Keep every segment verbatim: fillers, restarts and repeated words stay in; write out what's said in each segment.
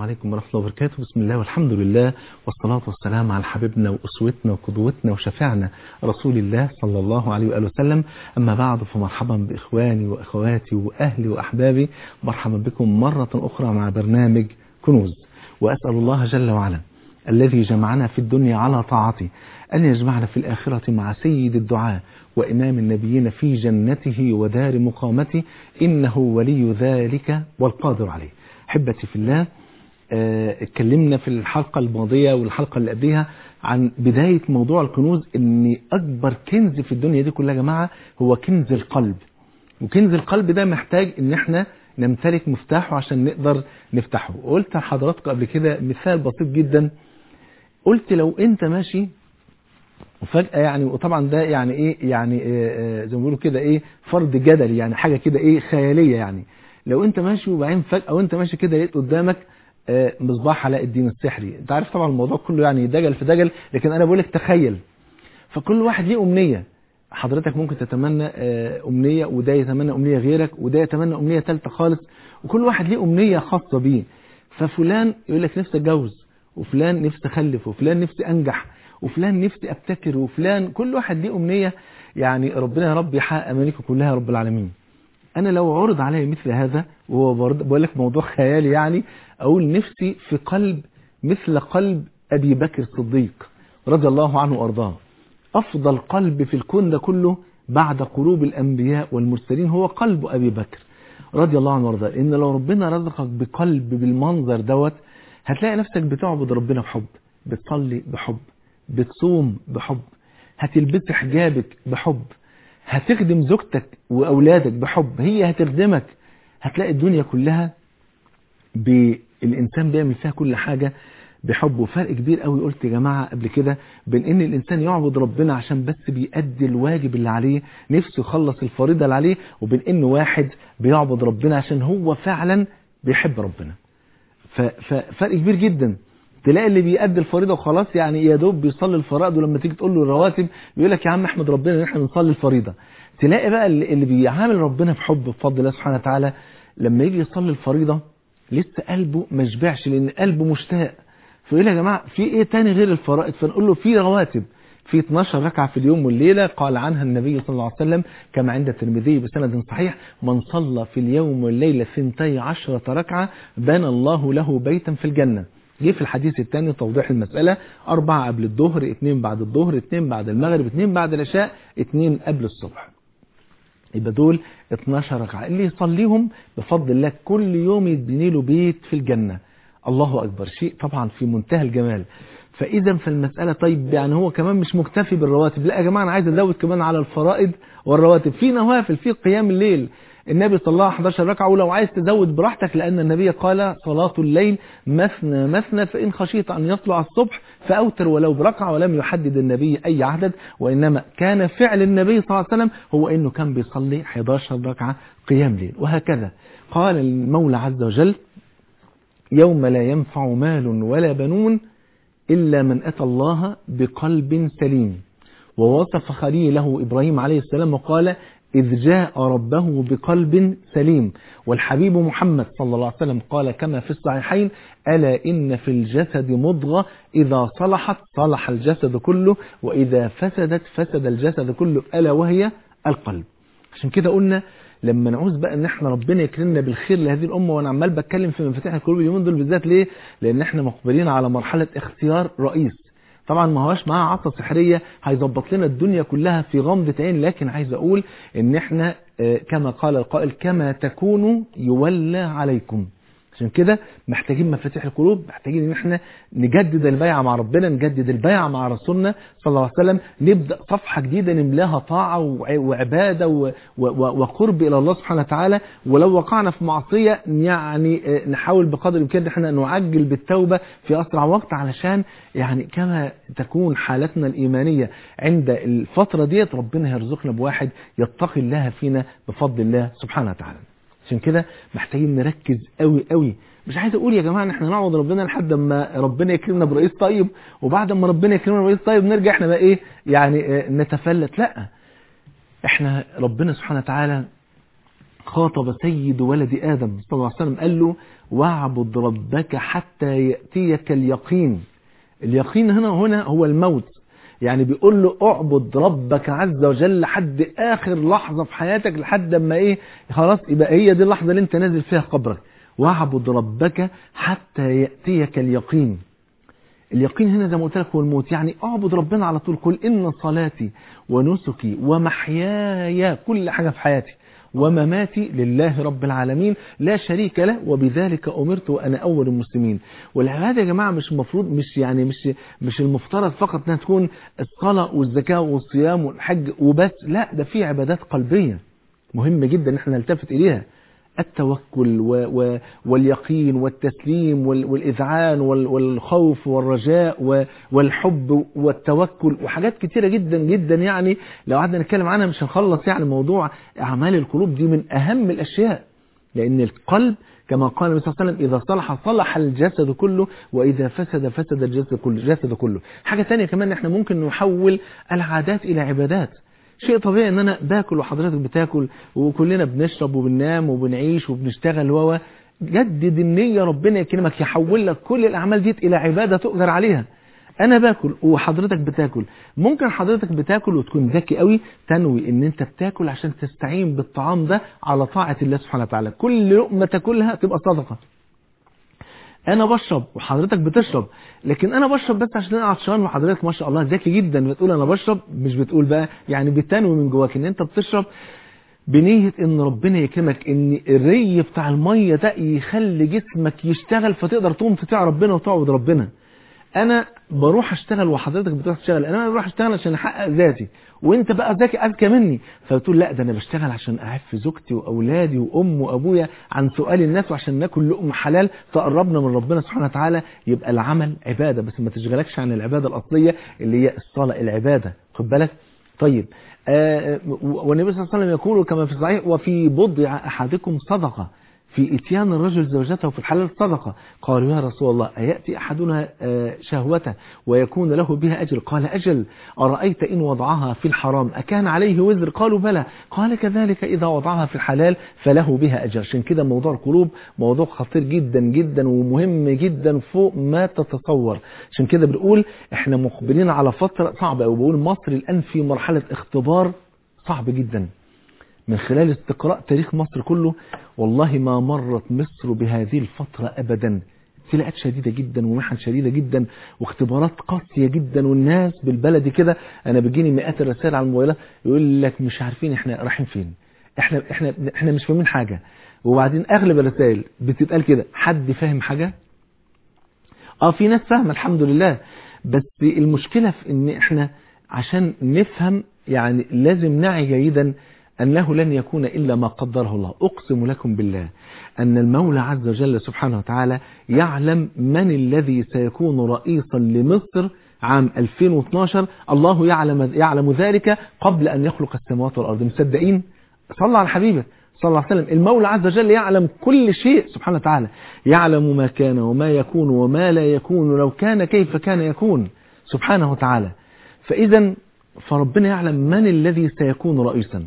عليكم ورحمة الله وبركاته. بسم الله والحمد لله والصلاة والسلام على حبيبنا وأسوتنا وقدوتنا وشفيعنا رسول الله صلى الله عليه وآله وسلم. أما بعد، فمرحبا بإخواني وأخواتي وأهلي وأحبابي، مرحبا بكم مرة أخرى مع برنامج كنوز. وأسأل الله جل وعلا الذي جمعنا في الدنيا على طاعته أن يجمعنا في الآخرة مع سيد الدعاء وإمام النبيين في جنته ودار مقامته، إنه ولي ذلك والقادر عليه. حبتي في الله، اتكلمنا في الحلقة الماضية والحلقة اللي قبلها عن بداية موضوع الكنوز، ان اكبر كنز في الدنيا دي كلها يا جماعة هو كنز القلب. وكنز القلب ده محتاج ان احنا نمتلك مفتاحه عشان نقدر نفتحه. وقلت لحضراتكم قبل كده مثال بسيط جدا، قلت لو انت ماشي وفجأة يعني، وطبعا ده يعني ايه يعني إيه زي ما بيقولوا كده ايه فرض جدلي، يعني حاجة كده ايه خيالية. يعني لو انت ماشي وبعدين فجأة وانت ماشي كده لقيت قدامك مصباح علاء الدين السحري، انت عارف طبعا الموضوع كله يعني دجل في دجل، لكن انا بقول لك تخيل. فكل واحد ليه امنية، حضرتك ممكن تتمنى امنية، وده يتمنى امنية غيرك، وده يتمنى امنية ثالثه خالص، وكل واحد ليه امنية خاصة بيه. ففلان يقول لك نفسي اتجوز، وفلان نفسي اخلف، وفلان نفسي انجح، وفلان نفسي ابتكر، وفلان كل واحد ليه امنية. يعني ربنا يا رب يحقق امانيكم كلها يا رب العالمين. انا لو عرض علي مثل هذا، وهو بقول لك موضوع خيالي، يعني اقول نفسي في قلب مثل قلب ابي بكر الصديق رضي الله عنه وارضاه. افضل قلب في الكون ده كله بعد قلوب الانبياء والمرسلين هو قلب ابي بكر رضي الله عنه وارضاه. ان لو ربنا رزقك بقلب بالمنظر دوت، هتلاقي نفسك بتعبد ربنا بحب، بتصلي بحب، بتصوم بحب، هتلبس حجابك بحب، هتخدم زوجتك واولادك بحب، هي هتخدمك. هتلاقي الدنيا كلها بالإنسان بيعمل فيها كل حاجة بحب. وفرق كبير قوي قلت يا جماعة قبل كده بين ان الإنسان يعبد ربنا عشان بس بيأدي الواجب اللي عليه، نفسه يخلص الفريضة اللي عليه، وبين ان واحد بيعبد ربنا عشان هو فعلا بيحب ربنا. ففرق كبير جدا. تلاقي اللي بيأدي الفريضة وخلاص، يعني يا دوب بيصلي الفرائض، ولما تيجي تقول له الرواتب بيقول لك يا عم احمد ربنا ان احنا بنصلي الفريضة. تلاقي بقى اللي بيعامل ربنا بحب بفضل الله سبحانه وتعالى، لما يجي يصلي الفريضة لسه قلبه ما شبعش، لان قلبه مشتاق. فيقول يا جماعه في ايه تاني غير الفرائض؟ فنقول له في رواتب، في اتناشر ركعه في اليوم والليله، قال عنها النبي صلى الله عليه وسلم كما عند الترمذي بسند صحيح: من صلى في اليوم والليله ثنتي عشرة ركعه بنى الله له بيتا في الجنه. جه في الحديث الثاني توضيح المساله: اربعه قبل الظهر، اثنين بعد الظهر، اثنين بعد المغرب، اثنين بعد العشاء، اثنين قبل الصبح. يبقى دول اتناشر ركعه اللي يصليهم بفضل الله كل يوم يبني له بيت في الجنه. الله اكبر، شيء طبعا في منتهى الجمال. فاذا في المساله طيب يعني هو كمان مش مكتفي بالرواتب، لا يا جماعه انا عايز ازود كمان على الفرائض والرواتب، في نوافل، في قيام الليل. النبي صلى الله عليه وسلم احداشر ركعه، ولو عايز تزود براحتك، لان النبي قال صلاه الليل مثنى مثنى، فان خشيت ان يطلع الصبح فاوتر ولو بركعه. ولم يحدد النبي اي عدد، وانما كان فعل النبي صلى الله عليه وسلم هو انه كان بيصلي احداشر ركعه قيام ليل. وهكذا قال المولى عز وجل: يوم لا ينفع مال ولا بنون إلا من أتى الله بقلب سليم. ووصف خليله إبراهيم عليه السلام وقال: إذ جاء ربه بقلب سليم. والحبيب محمد صلى الله عليه وسلم قال كما في الصحيحين: ألا إن في الجسد مضغة إذا صلحت صلح الجسد كله، وإذا فسدت فسد الجسد كله، ألا وهي القلب. عشان كده قلنا لما نعوز بقى ان احنا ربنا يكرمنا بالخير لهذه الامه، وانا عمال بتكلم في مفاتيح القلوب اليومين دول بالذات، ليه؟ لان احنا مقبلين على مرحله اختيار رئيس. طبعا ما هواش معاه عصا سحريه هيظبط لنا الدنيا كلها في غمضه عين، لكن عايز اقول ان احنا كما قال القائل: كما تكونوا يولى عليكم. عشان كده محتاجين مفاتيح القلوب، محتاجين ان احنا نجدد البيعه مع ربنا، نجدد البيعه مع رسولنا صلى الله عليه وسلم، نبدا صفحه جديده نملاها طاعه وعباده وقرب الى الله سبحانه وتعالى. ولو وقعنا في معصيه يعني نحاول بقدر الامكان ان احنا نعجل بالتوبه في اسرع وقت، علشان يعني كما تكون حالتنا الايمانيه عند الفتره ديت ربنا يرزقنا بواحد يتقي الله فينا بفضل الله سبحانه وتعالى. عشان كده محتاجين نركز قوي قوي. مش عايز اقول يا جماعه ان احنا نعوض ربنا لحد ما ربنا يكرمنا برئيس طيب، وبعد ما ربنا يكرمنا برئيس طيب نرجع احنا بقى ايه يعني نتفلت. لا، احنا ربنا سبحانه وتعالى خاطب سيد ولد آدم صلى الله عليه وسلم قال له واعبد ربك حتى يأتيك اليقين. اليقين هنا هنا هو الموت، يعني بيقول له اعبد ربك عز وجل لحد آخر لحظة في حياتك، لحد ما ايه خلاص يبقى هي دي اللحظة اللي انت نازل فيها قبرك. واعبد ربك حتى يأتيك اليقين. اليقين هنا زي ما قلت لك هو الموت، يعني اعبد ربنا على طول. قل ان صلاتي ونسكي ومحياي، كل حاجة في حياتي، ومماتي لله رب العالمين لا شريك له وبذلك أمرت وأنا أول المسلمين. والعبادة يا جماعة مش المفروض مش يعني مش مش المفترض فقط انها تكون الصلاة والزكاة والصيام والحج وبس، لا، ده في عبادات قلبية مهمة جدا ان احنا نلتفت إليها. التوكل و و واليقين والتسليم والإذعان والخوف والرجاء والحب والتوكل وحاجات كتيرة جدا جدا، يعني لو قعدنا نتكلم عنها مش هنخلص. يعني موضوع أعمال القلوب دي من أهم الأشياء، لأن القلب كما قال النبي صلى الله عليه وسلم إذا صلح صلح الجسد كله وإذا فسد فسد الجسد كله. الجسد كله. حاجة تانية كمان احنا ممكن نحول العادات إلى عبادات. شيء طبيعي ان انا باكل وحضرتك بتاكل وكلنا بنشرب وبننام وبنعيش وبنشتغل و جدد النية، ربنا يكرمك يحول لك كل الاعمال دي الى عبادة تؤجر عليها. انا باكل وحضرتك بتاكل، ممكن حضرتك بتاكل وتكون ذكي قوي تنوي ان انت بتاكل عشان تستعين بالطعام ده على طاعة الله سبحانه وتعالى، كل لقمة تاكلها تبقى صدقة. انا بشرب وحضرتك بتشرب، لكن انا بشرب بس عشان انا عطشان وحضرتك ما شاء الله ذكي جدا بتقول انا بشرب، مش بتقول بقى يعني بتنوي من جواك ان انت بتشرب بنية ان ربنا يكرمك، ان الري بتاع المية ده يخلي جسمك يشتغل فتقدر تقوم تطيع ربنا وتعبد ربنا. انا بروح اشتغل وحضرتك بتروح تشتغل، انا بروح اشتغل عشان احقق ذاتي وانت بقى ذكي اذكى مني، فبتقول لا ده انا بشتغل عشان اعف زوجتي واولادي وام وابويا عن سؤال الناس وعشان ناكل لقمه حلال تقربنا من ربنا سبحانه وتعالى. يبقى العمل عباده، بس ما تشغلكش عن العباده الاصليه اللي هي الصلاه، العباده، خد بالك. طيب آه والنبي صلى الله عليه وسلم يقول كما في الصحيح وفي بضع احدكم صدقه، في اتيان الرجل زوجته في الحلال صدقة. قالوا يا رسول الله أيأتي أحدنا شهوته ويكون له بها أجر؟ قال أجل. أرأيت إن وضعها في الحرام أكان عليه وزر؟ قالوا بلى. قال كذلك إذا وضعها في الحلال فله بها أجر. عشان كده موضوع القلوب موضوع خطير جدا جدا ومهم جدا فوق ما تتصور. عشان كده بنقول احنا مقبلين على فترة صعبة، وبقول مصر الآن في مرحلة اختبار صعب جدا. من خلال استقراء تاريخ مصر كله والله ما مرت مصر بهذه الفترة أبدا. ابتلاءات شديدة جدا ومحن شديدة جدا واختبارات قاسية جدا، والناس بالبلد كده أنا بيجيني مئات الرسائل على الموبايلات يقول لك مش عارفين احنا رايحين فين، احنا احنا احنا مش فاهمين حاجة. وبعدين أغلب الرسائل بتتقال كده، حد فاهم حاجة؟ اه في ناس فاهمة الحمد لله، بس المشكلة في ان احنا عشان نفهم يعني لازم نعي جيدا أنه لن يكون إلا ما قدره الله. أقسم لكم بالله أن المولى عز وجل سبحانه وتعالى يعلم من الذي سيكون رئيسا لمصر عام ألفين واثناشر. الله يعلم يعلم ذلك قبل أن يخلق السماوات والأرض. مصدقين؟ صلى على حبيبه صلى الله عليه وسلم. المولى عز وجل يعلم كل شيء سبحانه وتعالى، يعلم ما كان وما يكون وما لا يكون، لو كان كيف كان يكون سبحانه وتعالى. فإذا فربنا يعلم من الذي سيكون رئيسا.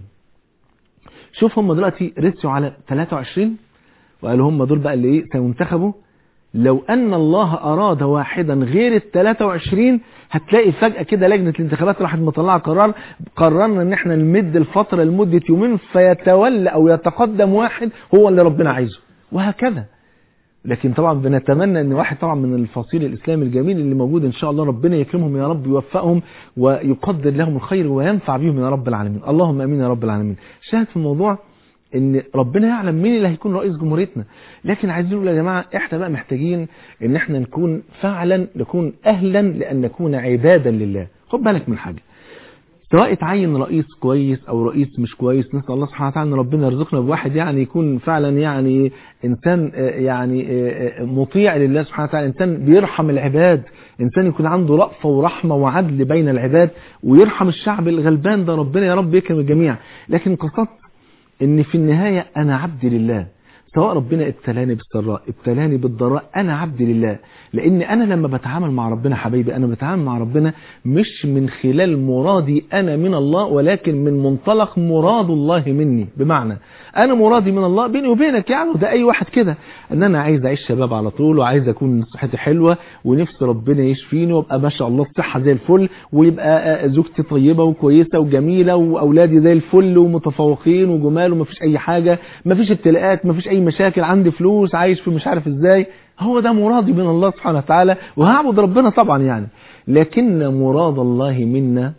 شوف هم دلوقتي رسوا على ثلاثة وعشرين وقالوا هم دول بقى اللي ايه سينتخبوا. لو ان الله اراد واحدا غير ال ثلاثة وعشرين هتلاقي فجأة كده لجنة الانتخابات راحت مطلعه قرار، قررنا ان احنا نمد الفترة لمدة يومين فيتولى او يتقدم واحد هو اللي ربنا عايزه، وهكذا. لكن طبعا بنتمنى ان واحد طبعا من الفصيل الاسلامي الجميل اللي موجود ان شاء الله ربنا يكرمهم يا رب، يوفقهم ويقدر لهم الخير وينفع بهم يا رب العالمين. اللهم امين يا رب العالمين. شاهد في الموضوع ان ربنا يعلم مين اللي هيكون رئيس جمهوريتنا، لكن عايزين نقول يا جماعه احنا بقى محتاجين ان احنا نكون فعلا نكون اهلا لان نكون عبادا لله. خد بالك من حاجه، سواء تعين رئيس كويس او رئيس مش كويس، نسال الله سبحانه وتعالى ان ربنا يرزقنا بواحد يعني يكون فعلا يعني انسان يعني مطيع لله سبحانه وتعالى، انسان بيرحم العباد، انسان يكون عنده رأفة ورحمة وعدل بين العباد ويرحم الشعب الغلبان ده. ربنا يا رب يكرم الجميع. لكن قصدت ان في النهاية انا عبد لله سواء ربنا ابتلاني بالسراء ابتلاني بالضراء، أنا عبد لله. لأن أنا لما بتعامل مع ربنا حبيبي، أنا بتعامل مع ربنا مش من خلال مرادي أنا من الله، ولكن من منطلق مراد الله مني. بمعنى أنا مرادي من الله بيني وبينك يعني، وده أي واحد كده، أن أنا عايز أعيش شباب على طول، وعايز أكون صحتي حلوة، ونفس ربنا يشفيني وابقى ما شاء الله الصحة زي الفل، ويبقى زوجتي طيبة وكويسة وجميلة، وأولادي زي الفل ومتفوقين وجمال، ومفيش أي حاجة، مفيش ابتلاءات، مفيش أي مشاكل، عندي فلوس، عايش في مش عارف إزاي. هو ده مرادي من الله سبحانه وتعالى، وهعبد ربنا طبعا يعني. لكن مراد الله منا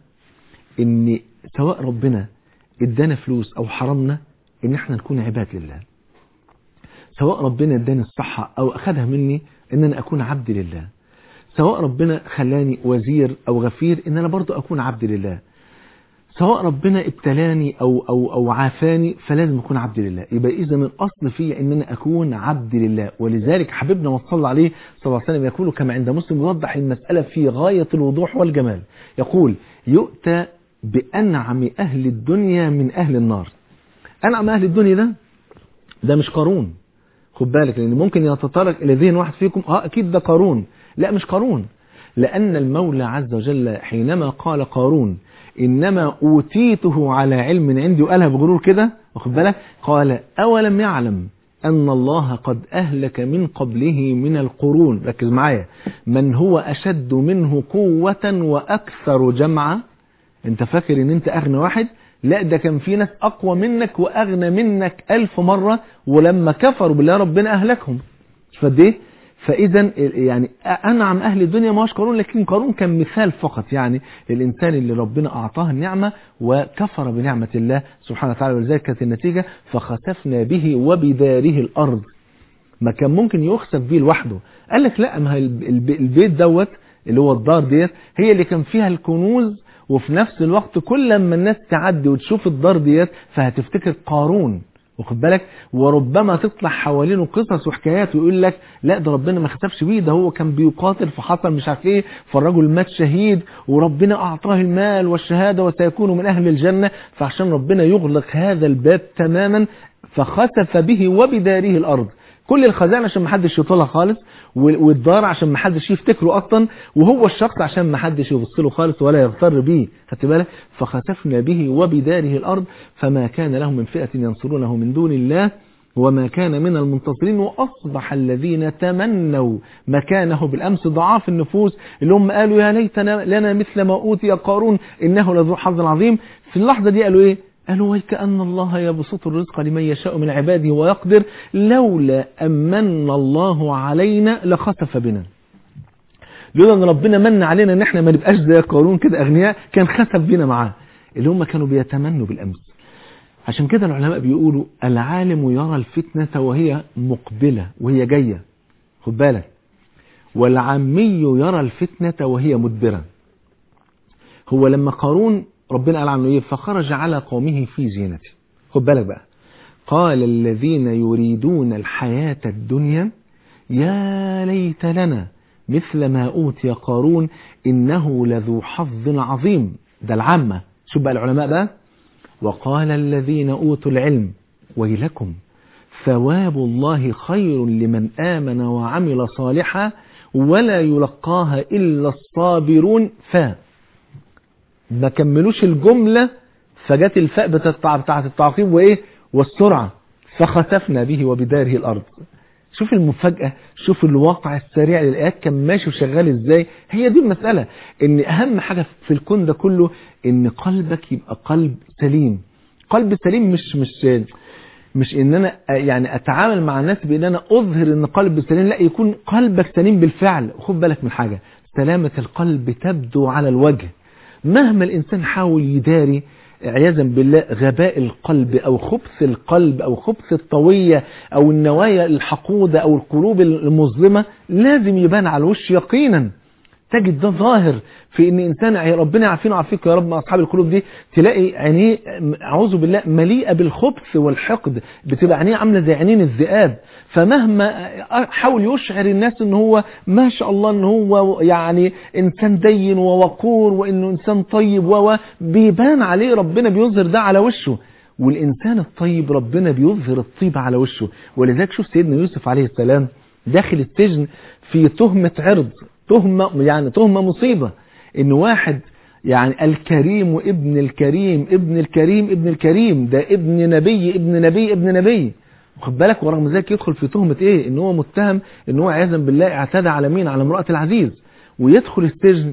ان سواء ربنا ادانا فلوس او حرمنا، ان احنا نكون عباد لله. سواء ربنا اداني الصحة او اخدها مني، ان انا اكون عبد لله. سواء ربنا خلاني وزير او غفير، ان انا برضو اكون عبد لله. سواء ربنا ابتلاني او او او عافاني، فلازم اكون عبد لله. يبقى اذا من الاصل فيه ان انا اكون عبد لله. ولذلك حبيبنا وصلى عليه صلى الله عليه وسلم يقول كما عند مسلم، يوضح المسألة في غاية الوضوح والجمال. يقول: يؤتى بأنعم أهل الدنيا من أهل النار. أنعم أهل الدنيا ده ده مش قارون، خد بالك، لأن ممكن يتطرق إلى ذهن واحد فيكم اه أكيد ده قارون. لا، مش قارون، لأن المولى عز وجل حينما قال قارون إنما أوتيته على علم عندي، وقالها بغرور كده، واخد بالك، قال: أولم يعلم أن الله قد أهلك من قبله من القرون، ركز معايا، من هو أشد منه قوة وأكثر جمعا. انت فاكر ان انت أغنى واحد؟ لا، ده كان في ناس أقوى منك وأغنى منك ألف مرة، ولما كفروا بالله ربنا أهلكهم. فده فإذا يعني أنعم أهل الدنيا ما هوش قارون، لكن قارون كان مثال فقط يعني للإنسان اللي ربنا أعطاه النعمة وكفر بنعمة الله سبحانه وتعالى. ولذلك كانت النتيجة: فخسفنا به وبداره الأرض. ما كان ممكن يخسف به لوحده، قال لك لا، ما البيت دوت اللي هو الدار ديت هي اللي كان فيها الكنوز، وفي نفس الوقت كل لما الناس تعدي وتشوف الدار ديت فهتفتكر قارون، واخد بالك، وربما تطلع حوالينه قصص وحكايات ويقول لك لا ده ربنا ما خسفش بيه، ده هو كان بيقاتل فحصل مش عارف ايه، فالرجل مات شهيد وربنا اعطاه المال والشهاده وسيكون من اهل الجنه. فعشان ربنا يغلق هذا الباب تماما فخسف به وبداره الارض، كل الخزانه عشان ما حدش يطولها خالص، والدار عشان ما حدش يفتكره اصلا، وهو الشخص عشان ما حدش يبص له خالص ولا يغتر بيه، خدت بالك. فخسفنا به وبداره الارض فما كان له من فئه ينصرونه من دون الله وما كان من المنتصرين. واصبح الذين تمنوا مكانه بالامس ضعاف النفوس اللي هم قالوا يا ليتنا لنا مثل ما اوتي قارون انه لذو حظ عظيم، في اللحظه دي قالوا ايه؟ قالوا ويكأن الله يبسط الرزق لمن يشاء من عباده ويقدر لولا أمن الله علينا لخسف بنا. لولا أن ربنا من علينا أن احنا ما نبقاش زي قارون كده أغنياء، كان خسف بنا معاه، اللي هم كانوا بيتمنوا بالأمس. عشان كده العلماء بيقولوا العالم يرى الفتنة وهي مقبلة وهي جاية، خد بالك، والعامي يرى الفتنة وهي مدبرة. هو لما قارون ربنا قال عنه ايه؟ فخرج على قومه في زينته، خد بالك بقى، قال الذين يريدون الحياة الدنيا يا ليت لنا مثل ما أوتي قارون إنه لذو حظ عظيم. ده العامة. شوف بقى العلماء بقى، وقال الذين أوتوا العلم ويلكم ثواب الله خير لمن آمن وعمل صالحا ولا يلقاها إلا الصابرون. ف ما كملوش الجملة فجت الفاء بتاعت التعقيب وايه والسرعة، فخسفنا به وبداره الارض. شوف المفاجأة، شوف الواقع السريع للآيات كان ماشي وشغال ازاي. هي دي المسألة، ان اهم حاجة في الكون ده كله ان قلبك يبقى قلب سليم. قلب سليم مش مش مش ان انا يعني اتعامل مع الناس بان انا اظهر ان قلب سليم، لا، يكون قلبك سليم بالفعل. خد بالك من حاجة، سلامة القلب تبدو على الوجه. مهما الإنسان حاول يداري عياذا بالله غباء القلب أو خبث القلب أو خبث الطوية أو النوايا الحقودة أو القلوب المظلمة، لازم يبان على الوش يقينا. تجد ده ظاهر في ان انسان ربنا يعافينا ويعافيك يا رب مع اصحاب القلوب دي، تلاقي عينيه اعوذ بالله مليئه بالخبث والحقد، بتبقى عينيه عامله زي عينين الذئاب. فمهما حاول يشعر الناس ان هو ما شاء الله ان هو يعني انسان دين ووقور وانه انسان طيب، و بيبان عليه ربنا بيظهر ده على وشه. والإنسان الطيب ربنا بيظهر الطيب على وشه. ولذلك شوف سيدنا يوسف عليه السلام داخل السجن في تهمة عرض، تهمة يعني تهمة مصيبة، إن واحد يعني الكريم ابن الكريم ابن الكريم ابن الكريم، ده ابن نبي ابن نبي ابن نبي، واخد بالك؟ ورغم ذلك يدخل في تهمة ايه؟ ان هو متهم ان هو عياذا بالله اعتدى على مين؟ على امرأة العزيز، ويدخل السجن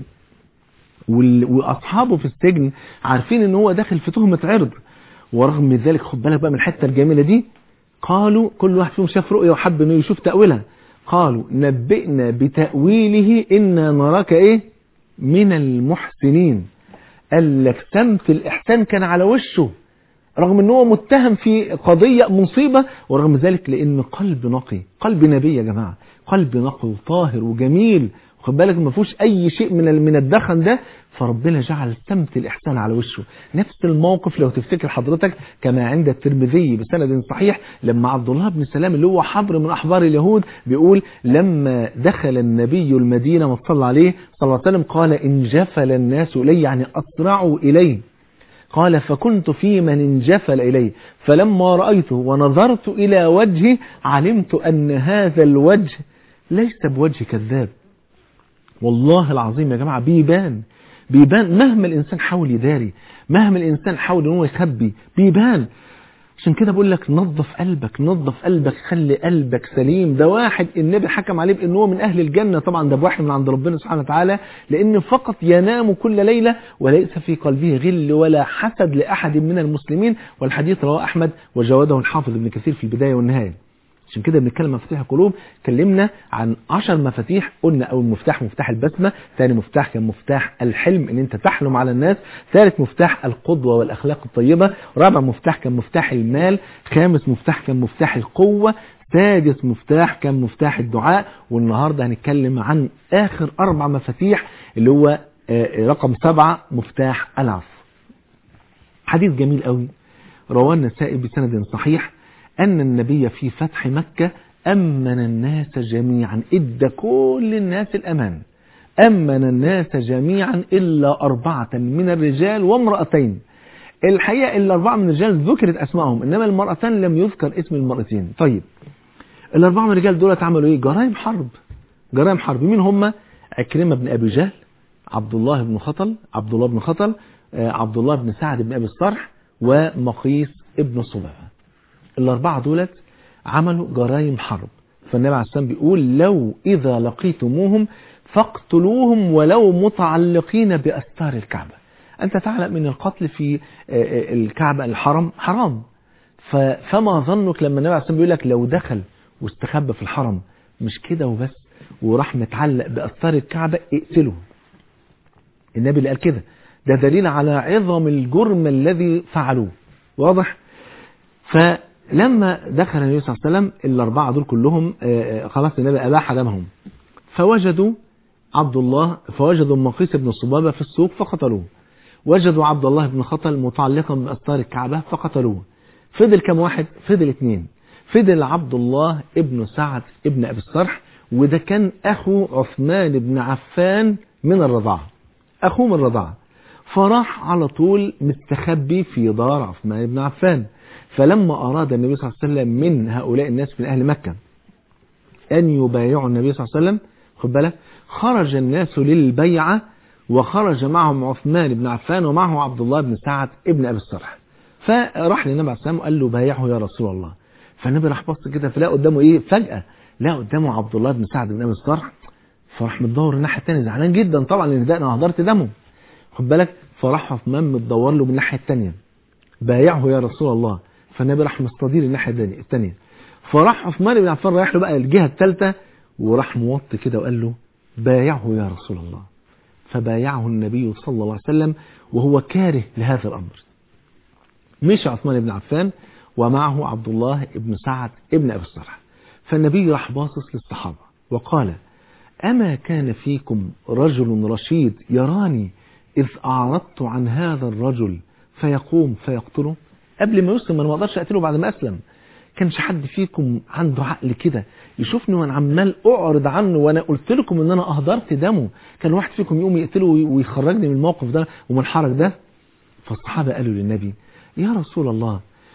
واصحابه في السجن عارفين ان هو داخل في تهمة عرض. ورغم ذلك خد بالك بقى من الحتة الجميلة دي، قالوا كل واحد فيهم شاف رؤية وحب انه يشوف تأويلها، قالوا نبئنا بتأويله إنا نراك ايه؟ من المحسنين. قال لك سمت الإحسان كان على وشه رغم أنه متهم في قضية مصيبة، ورغم ذلك لأن قلب نقي، قلب نبي يا جماعة، قلب نقي وطاهر وجميل، خد بالك ما فيهوش أي شيء من من الدخن ده، فربنا جعل سمت الإحسان على وشه. نفس الموقف لو تفتكر حضرتك كما عند الترمذي بسند صحيح، لما عبد الله بن سلام اللي هو حبر من أحبار اليهود بيقول لما دخل النبي المدينة وصلى عليه صلى الله عليه وسلم قال انجفل الناس إليه، يعني أسرعوا إليه، قال فكنت في من انجفل إليه، فلما رأيته ونظرت إلى وجهه علمت أن هذا الوجه ليس بوجه كذاب. والله العظيم يا جماعة بيبان بيبان مهما الإنسان حاول يداري، مهما الإنسان حاول أنه يخبي بيبان. عشان كده بقول لك نظف قلبك، نظف قلبك، خلي قلبك سليم. ده واحد النبي حكم عليه بأنه من أهل الجنة، طبعا ده بوحي من عند ربنا سبحانه وتعالى، لأنه فقط ينام كل ليلة وليس في قلبه غل ولا حسد لأحد من المسلمين. والحديث رواه أحمد وجوده الحافظ ابن كثير في البداية والنهاية. عشان كده بنتكلم مفاتيح القلوب، كلمنا عن عشر مفاتيح. قلنا اول مفتاح مفتاح البسمة، ثاني مفتاح كان مفتاح الحلم ان انت تحلم على الناس، ثالث مفتاح القدوة والاخلاق الطيبة، رابع مفتاح كان مفتاح المال، خامس مفتاح كان مفتاح القوة، سادس مفتاح كان مفتاح الدعاء. والنهاردة هنتكلم عن اخر اربع مفاتيح اللي هو رقم سبعة مفتاح العفو. حديث جميل قوي رواه النسائي بسند صحيح أن النبي في فتح مكة أمن الناس جميعا، إدى كل الناس الأمان، أمن الناس جميعا إلا أربعة من الرجال وامرأتين. الحقيقة الأربعة من الرجال ذكرت أسمائهم، إنما المرأتين لم يذكر اسم المرأتين. طيب الأربعة من الرجال دول عملوا إيه؟ جرائم حرب، جرائم حرب. مين هم؟ عكرمة بن أبي جهل، عبد الله بن خطل، عبد الله بن خطل، عبد الله بن سعد بن أبي الصرح، ومقيس ابن صبعة. الأربعة دولت عملوا جرائم حرب. فالنبي عليه السلام بيقول لو إذا لقيتموهم فاقتلوهم ولو متعلقين بأستار الكعبة. أنت تعلم من القتل في الكعبة الحرم حرام، فما ظنك لما النبي عليه السلام بيقول لك لو دخل واستخبى في الحرم مش كده وبس وراح متعلق بأستار الكعبة اقتله. النبي اللي قال كده، ده دليل على عظم الجرم الذي فعلوه. واضح؟ فلما دخل النبي صلى الله عليه وسلم الأربعة دول كلهم خلاص النبي أباح دمهم، فوجدوا عبد الله فوجدوا مقيس بن صبابة في السوق فقتلوه، وجدوا عبد الله بن خطل متعلقا بأستار الكعبة فقتلوه. فضل كم واحد؟ فضل اثنين. فضل عبد الله ابن سعد ابن أبي الصرح، وده كان أخو عثمان بن عفان من الرضاعة، أخوه من الرضاعة. فراح على طول مستخبي في دار عثمان بن عفان. فلما أراد النبي صلى الله عليه وسلم من هؤلاء الناس من أهل مكة أن يبايعوا النبي صلى الله عليه وسلم، خد بالك، خرج الناس للبيعة وخرج معهم عثمان بن عفان ومعه عبد الله بن سعد ابن أبي الصرح. فراح للنبي عليه السلام وقال له بايعه يا رسول الله. فالنبي راح بص كده فلا قدامه ايه؟ فجأة لا قدامه عبد الله بن سعد بن أبي الصرح. فراح متدور الناحية الثانية زعلان جدا طبعا لأن ده أنا هدرت دمه، خد بالك. فراح عثمان متدور له من الناحية الثانية بايعه يا رسول الله. فالنبي راح مستدير الناحية الثانية. فراح عثمان بن عفان رايح له بقى الجهة الثالثة وراح موطي كده وقال له بايعه يا رسول الله. فبايعه النبي صلى الله عليه وسلم وهو كاره لهذا الأمر. مشى عثمان بن عفان ومعه عبد الله بن سعد ابن أبي الصرح. فالنبي راح باصص للصحابة وقال أما كان فيكم رجل رشيد يراني إذ أعرضت عن هذا الرجل فيقوم فيقتله؟ قبل ما يسلم أنا ما أقدرش أقتله بعد ما أسلم. كانش حد فيكم عنده عقل كده يشوفني وانا عمال اعرض عنه وانا قلت لكم ان انا اهدرت دمه؟ كان واحد فيكم يقوم يقتله ويخرجني من الموقف ده ومن الحرج ده؟ فالصحابة قالوا للنبي يا رسول الله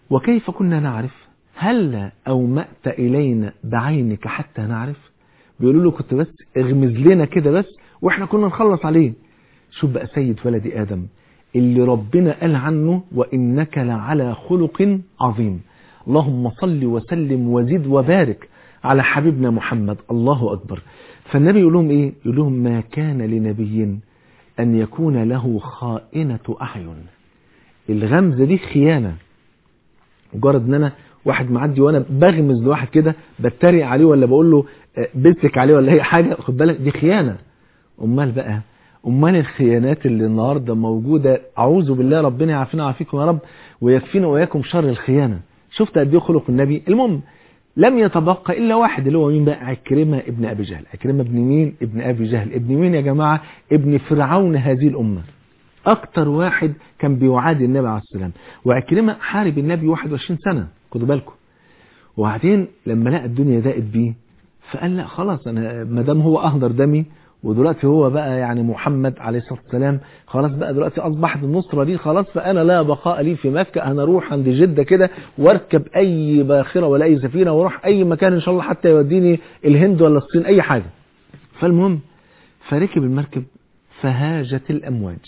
وكيف كنا نعرف؟ هل أومأت إلينا بعينك حتى نعرف؟ بيقولوا له كنت بس اغمز لنا كده بس واحنا كنا نخلص عليه. شوف بقى سيد ولد آدم اللي ربنا قال عنه وإنك لعلى خلق عظيم. اللهم صل وسلم وزد وبارك على حبيبنا محمد. الله أكبر. فالنبي يقول لهم إيه؟ يقول لهم ما كان لنبي أن يكون له خائنة أعين. الغمزة دي خيانة. مجرد ان انا واحد معدي وانا بغمز لواحد كده بتريق عليه ولا بقول له بنتك عليه ولا اي حاجة، خد بالك دي خيانة. امال بقى امال الخيانات اللي النهاردة موجودة، اعوذ بالله ربنا يعافينا ويعافيكم يا رب ويكفينا وياكم شر الخيانة. شفت قد ايه خلق النبي. المهم لم يتبقى الا واحد اللي هو مين بقى؟ عكرمة ابن ابي جهل. عكرمة ابن مين؟ ابن ابي جهل. ابن مين يا جماعة؟ ابن فرعون هذه الامة. اكتر واحد كان بيعادي النبي عليه السلام. وعكرمة حارب النبي واحد وعشرين سنة، خدوا بالكم. وبعدين لما لقى الدنيا ضاقت بيه فقال لا خلاص انا ما دام هو اهدر دمي ودلوقتي هو بقى يعني محمد عليه الصلاه والسلام خلاص بقى دلوقتي اصبحت النصره دي خلاص، فانا لا بقاء لي في مكه، انا اروح عند جده كده واركب اي باخره ولا اي سفينه واروح اي مكان ان شاء الله حتى يوديني الهند ولا الصين اي حاجه. فالمهم فركب المركب فهاجت الامواج،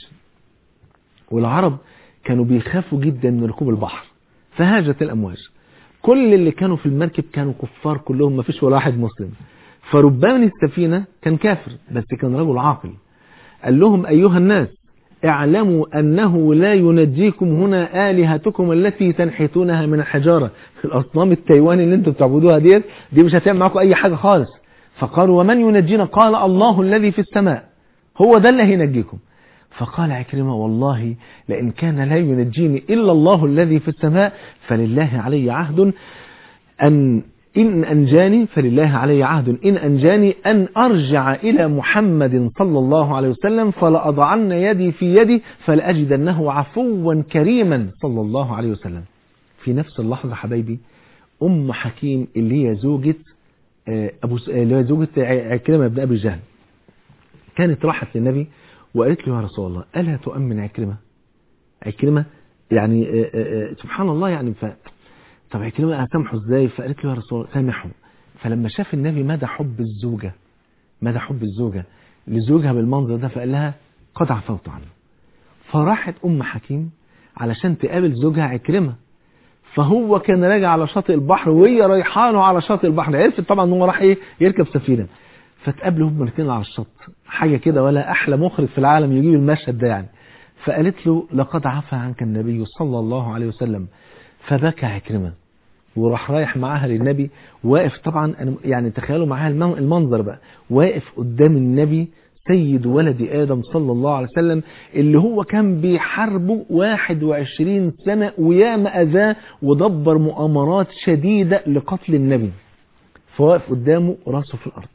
والعرب كانوا بيخافوا جدا من ركوب البحر. فهاجت الامواج، كل اللي كانوا في المركب كانوا كفار كلهم، ما فيش ولا واحد مسلم. فربان السفينة كان كافر بس كان رجل عاقل. قال لهم أيها الناس اعلموا أنه لا ينجيكم هنا آلهتكم التي تنحتونها من الحجارة. الأصنام التايواني اللي انتم بتعبدوها ديت دي مش هتعمل معكم أي حاجة خالص. فقالوا ومن ينجينا؟ قال الله الذي في السماء، هو ده اللي هينجيكم. فقال عكرمة والله لئن كان لا ينجيني إلا الله الذي في السماء فلله علي عهد أن إن أنجاني فلله علي عهد إن أنجاني أن أرجع إلى محمد صلى الله عليه وسلم فلأضعن يدي في يدي فلأجدنه عفوا كريما صلى الله عليه وسلم. في نفس اللحظة حبايبي أم حكيم اللي هي زوجة أبو اللي هي زوجة عكرمة بن أبي جهل كانت راحت للنبي وقالت له يا رسول الله ألا تؤمن عكرمة؟ عكرمة يعني آآ آآ سبحان الله يعني ف طب عكرمة هسامحه ازاي؟ فقالت له يا رسول الله سامحه. فلما شاف النبي مدى حب الزوجة مدى حب الزوجة لزوجها بالمنظر ده فقال لها قد عفوت عنه. فراحت أم حكيم علشان تقابل زوجها عكرمة، فهو كان راجع على شاطئ البحر وهي رايحانه على شاطئ البحر. عرفت طبعا ان هو راح ايه يركب سفينة، فتقابلوا هما الاثنين على الشط. حاجة كده ولا أحلى مخرج في العالم يجيب المشهد ده يعني. فقالت له لقد عفى عنك النبي صلى الله عليه وسلم. فبكى عكرمة وراح رايح معاها للنبي واقف. طبعا يعني تخيلوا معاها المنظر بقى، واقف قدام النبي سيد ولد آدم صلى الله عليه وسلم اللي هو كان بيحاربه واحد وعشرين سنة وياما أذاه ودبر مؤامرات شديدة لقتل النبي. فواقف قدامه راسه في الأرض.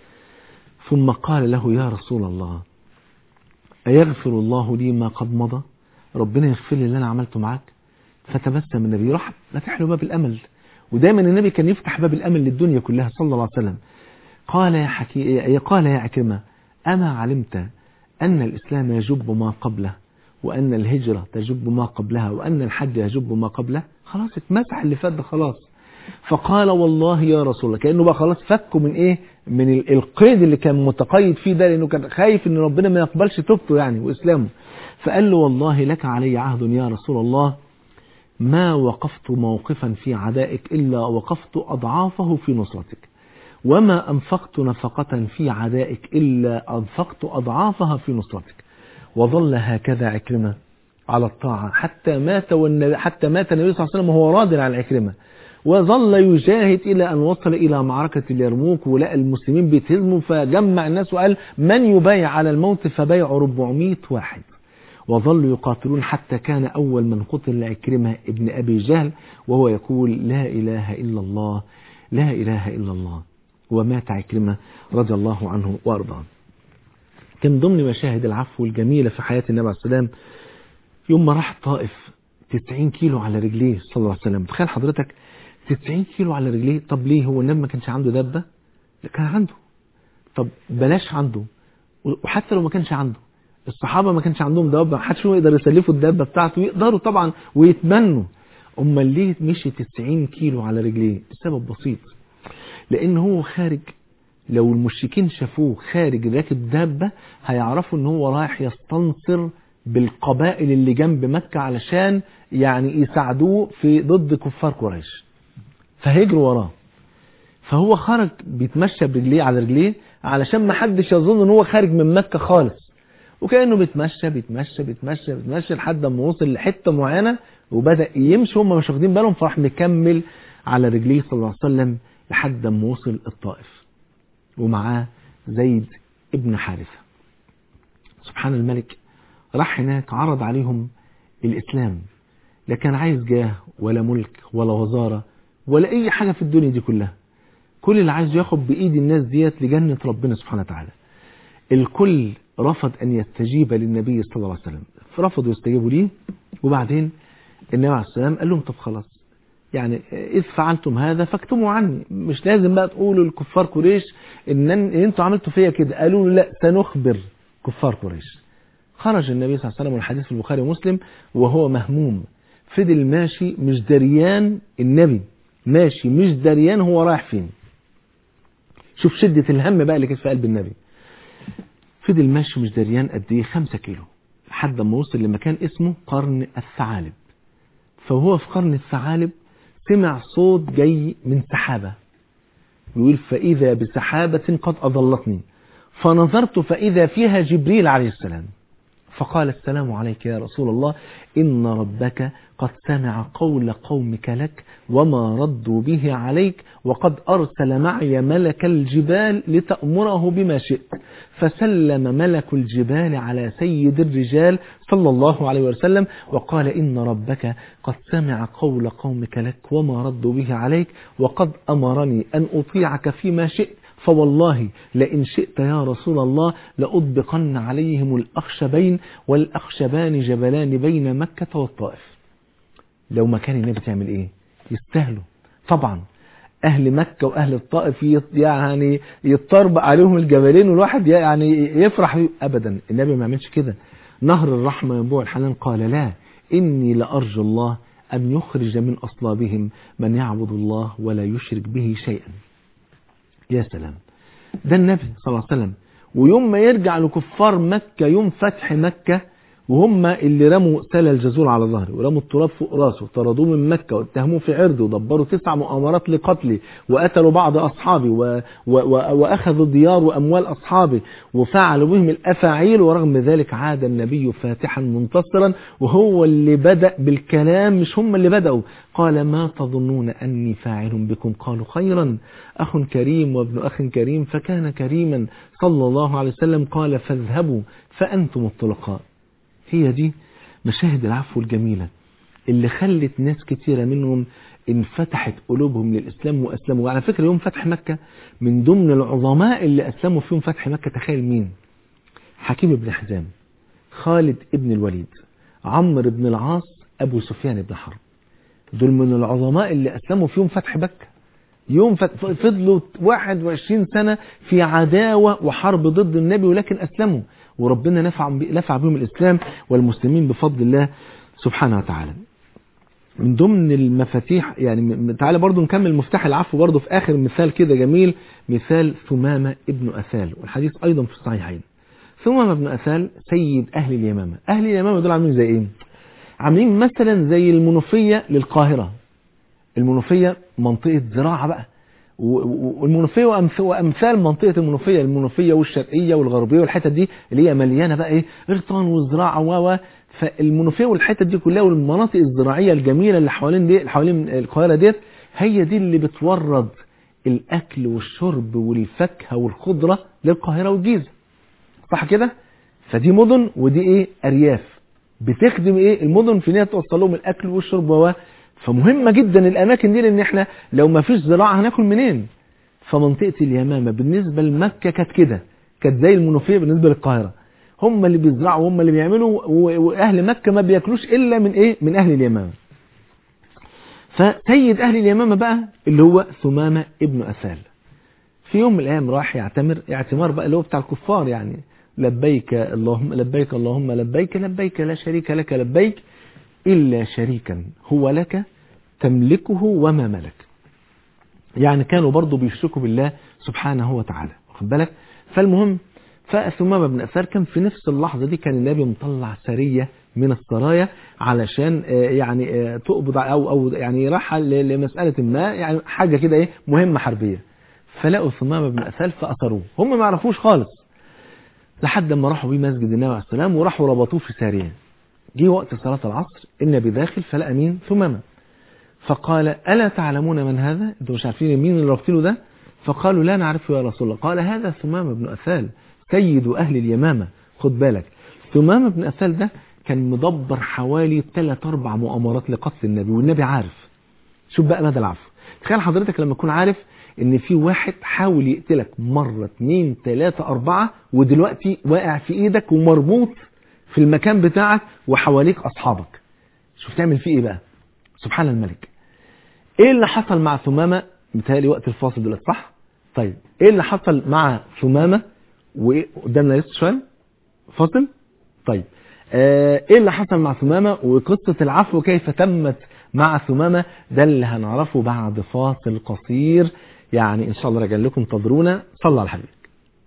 ثم قال له يا رسول الله أيغفر الله لي ما قد مضى؟ ربنا يغفر لي اللي أنا عملته معاك. فتبسم النبي راح فتح له باب الأمل. ودايما النبي كان يفتح باب الأمل للدنيا كلها صلى الله عليه وسلم. قال يا حكي قال يا عكرمة أما علمت أن الإسلام يجب ما قبله وأن الهجرة تجب ما قبلها وأن الحج يجب ما قبله؟ خلاص اتمسح اللي فات ده خلاص. فقال والله يا رسول الله، كأنه بقى خلاص فكه من ايه من القيد اللي كان متقيد فيه ده، لأنه كان خايف ان ربنا ما يقبلش توبته يعني وإسلامه. فقال له والله لك علي عهد يا رسول الله ما وقفت موقفا في عدائك إلا وقفت أضعافه في نصرتك، وما أنفقت نفقة في عدائك إلا أنفقت أضعافها في نصرتك. وظل هكذا عكرمة على الطاعة حتى مات والنبي حتى مات النبي صلى الله عليه وسلم وهو راض عن عكرمة. وظل يجاهد إلى أن وصل إلى معركة اليرموك ولقى المسلمين بيتهزموا، فجمع الناس وقال من يبايع على الموت؟ فبايع أربعمائة واحد. وظلوا يقاتلون حتى كان أول من قتل عكرمة ابن أبي جهل وهو يقول لا إله إلا الله لا إله إلا الله. ومات عكرمة رضي الله عنه وأرضاه. كان ضمن مشاهد العفو الجميلة في حياة النبي عليه السلام يوم ما راح طائف تسعين كيلو على رجليه صلى الله عليه وسلم. تخيل حضرتك تسعين كيلو على رجليه. طب ليه؟ هو النبي ما كانش عنده دابة؟ كان عنده. طب بلاش عنده، وحتى لو ما كانش عنده الصحابة ما كانش عندهم دابة، ما حدش يقدر يسلفوا الدابة بتاعته. يقدروا طبعا ويتمنوا. أما ليه مشي تسعين كيلو على رجليه؟ السبب بسيط، لأن هو خارج، لو المشركين شافوه خارج راكب دابة هيعرفوا ان هو رايح يستنصر بالقبائل اللي جنب مكة علشان يعني يساعدوه في ضد كفار قريش، فهيجروا وراه. فهو خرج بيتمشى برجليه على رجليه علشان ما حدش يظن ان هو خارج من مكة خالص، وكأنه بيتمشى بيتمشى بيتمشى بيتمشى لحد ما وصل لحتة معينة وبدأ يمشي، هم مش واخدين بالهم، فراح مكمل على رجليه صلى الله عليه وسلم لحد ما وصل الطائف، ومعاه زيد ابن حارثة. سبحان الملك، راح هناك عرض عليهم الإسلام، لا كان عايز جاه ولا ملك ولا وزارة ولا أي حاجة في الدنيا دي كلها، كل اللي عايز ياخد بإيد الناس ديت لجنة ربنا سبحانه وتعالى. الكل رفض أن يستجيب للنبي صلى الله عليه وسلم، فرفضوا يستجيبوا ليه. وبعدين النبي عليه السلام قال لهم طب خلاص، يعني إذ فعلتم هذا فاكتموا عني، مش لازم بقى تقولوا لكفار قريش إن أنتوا عملتوا فيا كده. قالوا لا، سنخبر كفار قريش. خرج النبي صلى الله عليه وسلم، والحديث في البخاري ومسلم، وهو مهموم، فضل ماشي مش دريان، النبي ماشي مش دريان هو رايح فين. شوف شدة الهم بقى اللي كانت في قلب النبي. فضل ماشي مش دريان قد ايه، خمسة كيلو، لحد ما وصل لمكان اسمه قرن الثعالب. فهو في قرن الثعالب سمع صوت جاي من سحابة، يقول فإذا بسحابة قد أضلتني، فنظرت فإذا فيها جبريل عليه السلام، فقال السلام عليك يا رسول الله، إن ربك قد سمع قول قومك لك وما ردوا به عليك، وقد أرسل معي ملك الجبال لتأمره بما شئت. فسلم ملك الجبال على سيد الرجال صلى الله عليه وسلم وقال إن ربك قد سمع قول قومك لك وما ردوا به عليك، وقد أمرني أن أطيعك فيما شئت، فوالله لئن شئت يا رسول الله لأطبقن عليهم الأخشبين، والأخشبان جبلان بين مكة والطائف. لو ما كان النبي تعمل ايه؟ يستاهلوا طبعا. أهل مكة وأهل الطائف يعني يتطربق عليهم الجبلين والواحد يعني يفرح أبدا. النبي ما عملش كده. نهر الرحمة ينبوع الحنان قال لا، إني لأرجو الله أن يخرج من أصلابهم من يعبد الله ولا يشرك به شيئا. يا سلام، ده النبي صلى الله عليه وسلم. ويوم ما يرجع لكفار مكة يوم فتح مكة، وهم اللي رموا سال الجزور على ظهره ورموا التراب فوق راسه، طردوه من مكة واتهموه في عرضه، ودبروا تسع مؤامرات لقتله، وقتلوا بعض أصحابه و... و... و... وأخذوا ديار وأموال أصحابه وفعلوا بهم الأفاعيل، ورغم ذلك عاد النبي فاتحا منتصرا، وهو اللي بدأ بالكلام مش هم اللي بدأوا. قال ما تظنون أني فاعل بكم؟ قالوا خيرا، أخ كريم وابن أخ كريم، فكان كريما صلى الله عليه وسلم. قال فاذهبوا فأنتم الطلقاء. هي دي مشاهد العفو الجميلة اللي خلت ناس كتيرة منهم انفتحت قلوبهم للإسلام وأسلموا. وعلى فكرة يوم فتح مكة من ضمن العظماء اللي أسلموا في يوم فتح مكة، تخيل مين؟ حكيم بن حزام، خالد ابن الوليد، عمرو بن العاص، أبو سفيان بن حرب. دول من العظماء اللي أسلموا في يوم فتح مكة. يوم فضلوا واحد وعشرين سنة في عداوة وحرب ضد النبي، ولكن أسلموا، وربنا نفع نفع بهم الإسلام والمسلمين بفضل الله سبحانه وتعالى. من ضمن المفاتيح يعني، تعالى برضو نكمل مفتاح العفو برضو في آخر مثال كده جميل، مثال ثمامة ابن أثال، والحديث أيضا في الصحيحين. ثمامة ابن أثال سيد أهل اليمامة. أهل اليمامة دول عاملين زي إيه؟ عاملين مثلا زي المنوفية للقاهرة. المنوفية منطقة زراعة بقى، والمنوفية وأمثال منطقة المنوفية، المنوفية والشرقية والغربية والحتت دي اللي هي مليانة بقى إيه، غرطان والزراعة و فالمنوفية والحتت دي كلها والمناطق الزراعية الجميلة اللي حوالين دي اللي حوالين القاهرة ديت، هي دي اللي بتورد الأكل والشرب والفاكهة والخضرة للقاهرة والجيزة، صح كده؟ فدي مدن ودي إيه، أرياف بتخدم إيه المدن في نية توصل لهم الأكل والشرب و فمهمة جدا الأماكن دي، لأن إحنا لو ما فيش زراعة هناكل منين؟ فمنطقة اليمامة بالنسبة لمكة كانت كده، كانت زي المنوفية بالنسبة للقاهرة، هم اللي بيزرعوا وهم اللي بيعملوا، وأهل مكة ما بياكلوش إلا من إيه؟ من أهل اليمامة. فسيد أهل اليمامة بقى اللي هو ثمامة ابن أثال، في يوم من الأيام راح يعتمر اعتمار بقى اللي هو بتاع الكفار، يعني لبيك اللهم لبيك اللهم لبيك لبيك لا شريك لك لبيك إلا شريكا هو لك تملكه وما ملك. يعني كانوا برضو بيشركوا بالله سبحانه وتعالى، واخد بالك. فالمهم فثمامة بن أثال كان في نفس اللحظة دي كان النبي مطلع سرية من السرايا علشان يعني تقبض أو أو يعني راح لمسألة ما، يعني حاجة كده إيه مهمة حربية. فلقوا ثمامة بن أثال فأثروه، هم ما يعرفوش خالص لحد ما راحوا بيه مسجد النبي عليه السلام وراحوا ربطوه في سارية. جه وقت صلاة العصر النبي داخل فلقى مين؟ ثمامة. فقال ألا تعلمون من هذا؟ انتوا مش عارفين مين اللي رابطينه ده؟ فقالوا لا نعرفه يا رسول الله. قال هذا ثمامة بن أثال سيد أهل اليمامة. خد بالك ثمامة بن أثال ده كان مدبر حوالي ثلاث أربع مؤامرات لقتل النبي والنبي عارف. شوف بقى مدى العفو. تخيل حضرتك لما تكون عارف ان في واحد حاول يقتلك مرة اثنين ثلاثة أربعة ودلوقتي واقع في ايدك ومربوط في المكان بتاعك وحواليك أصحابك، شوف تعمل فيه ايه بقى؟ سبحان الملك. ايه اللي حصل مع ثمامة؟ متهيألي وقت الفاصل دلوقتي صح؟ طيب ايه اللي حصل مع ثمامة؟ وقدامنا لسه شوية فاصل. طيب آه ايه اللي حصل مع ثمامة وقصة العفو كيف تمت مع ثمامة؟ ده اللي هنعرفه بعد فاصل قصير، يعني ان شاء الله راجع لكم، انتظرونا. صلى على حبيبك.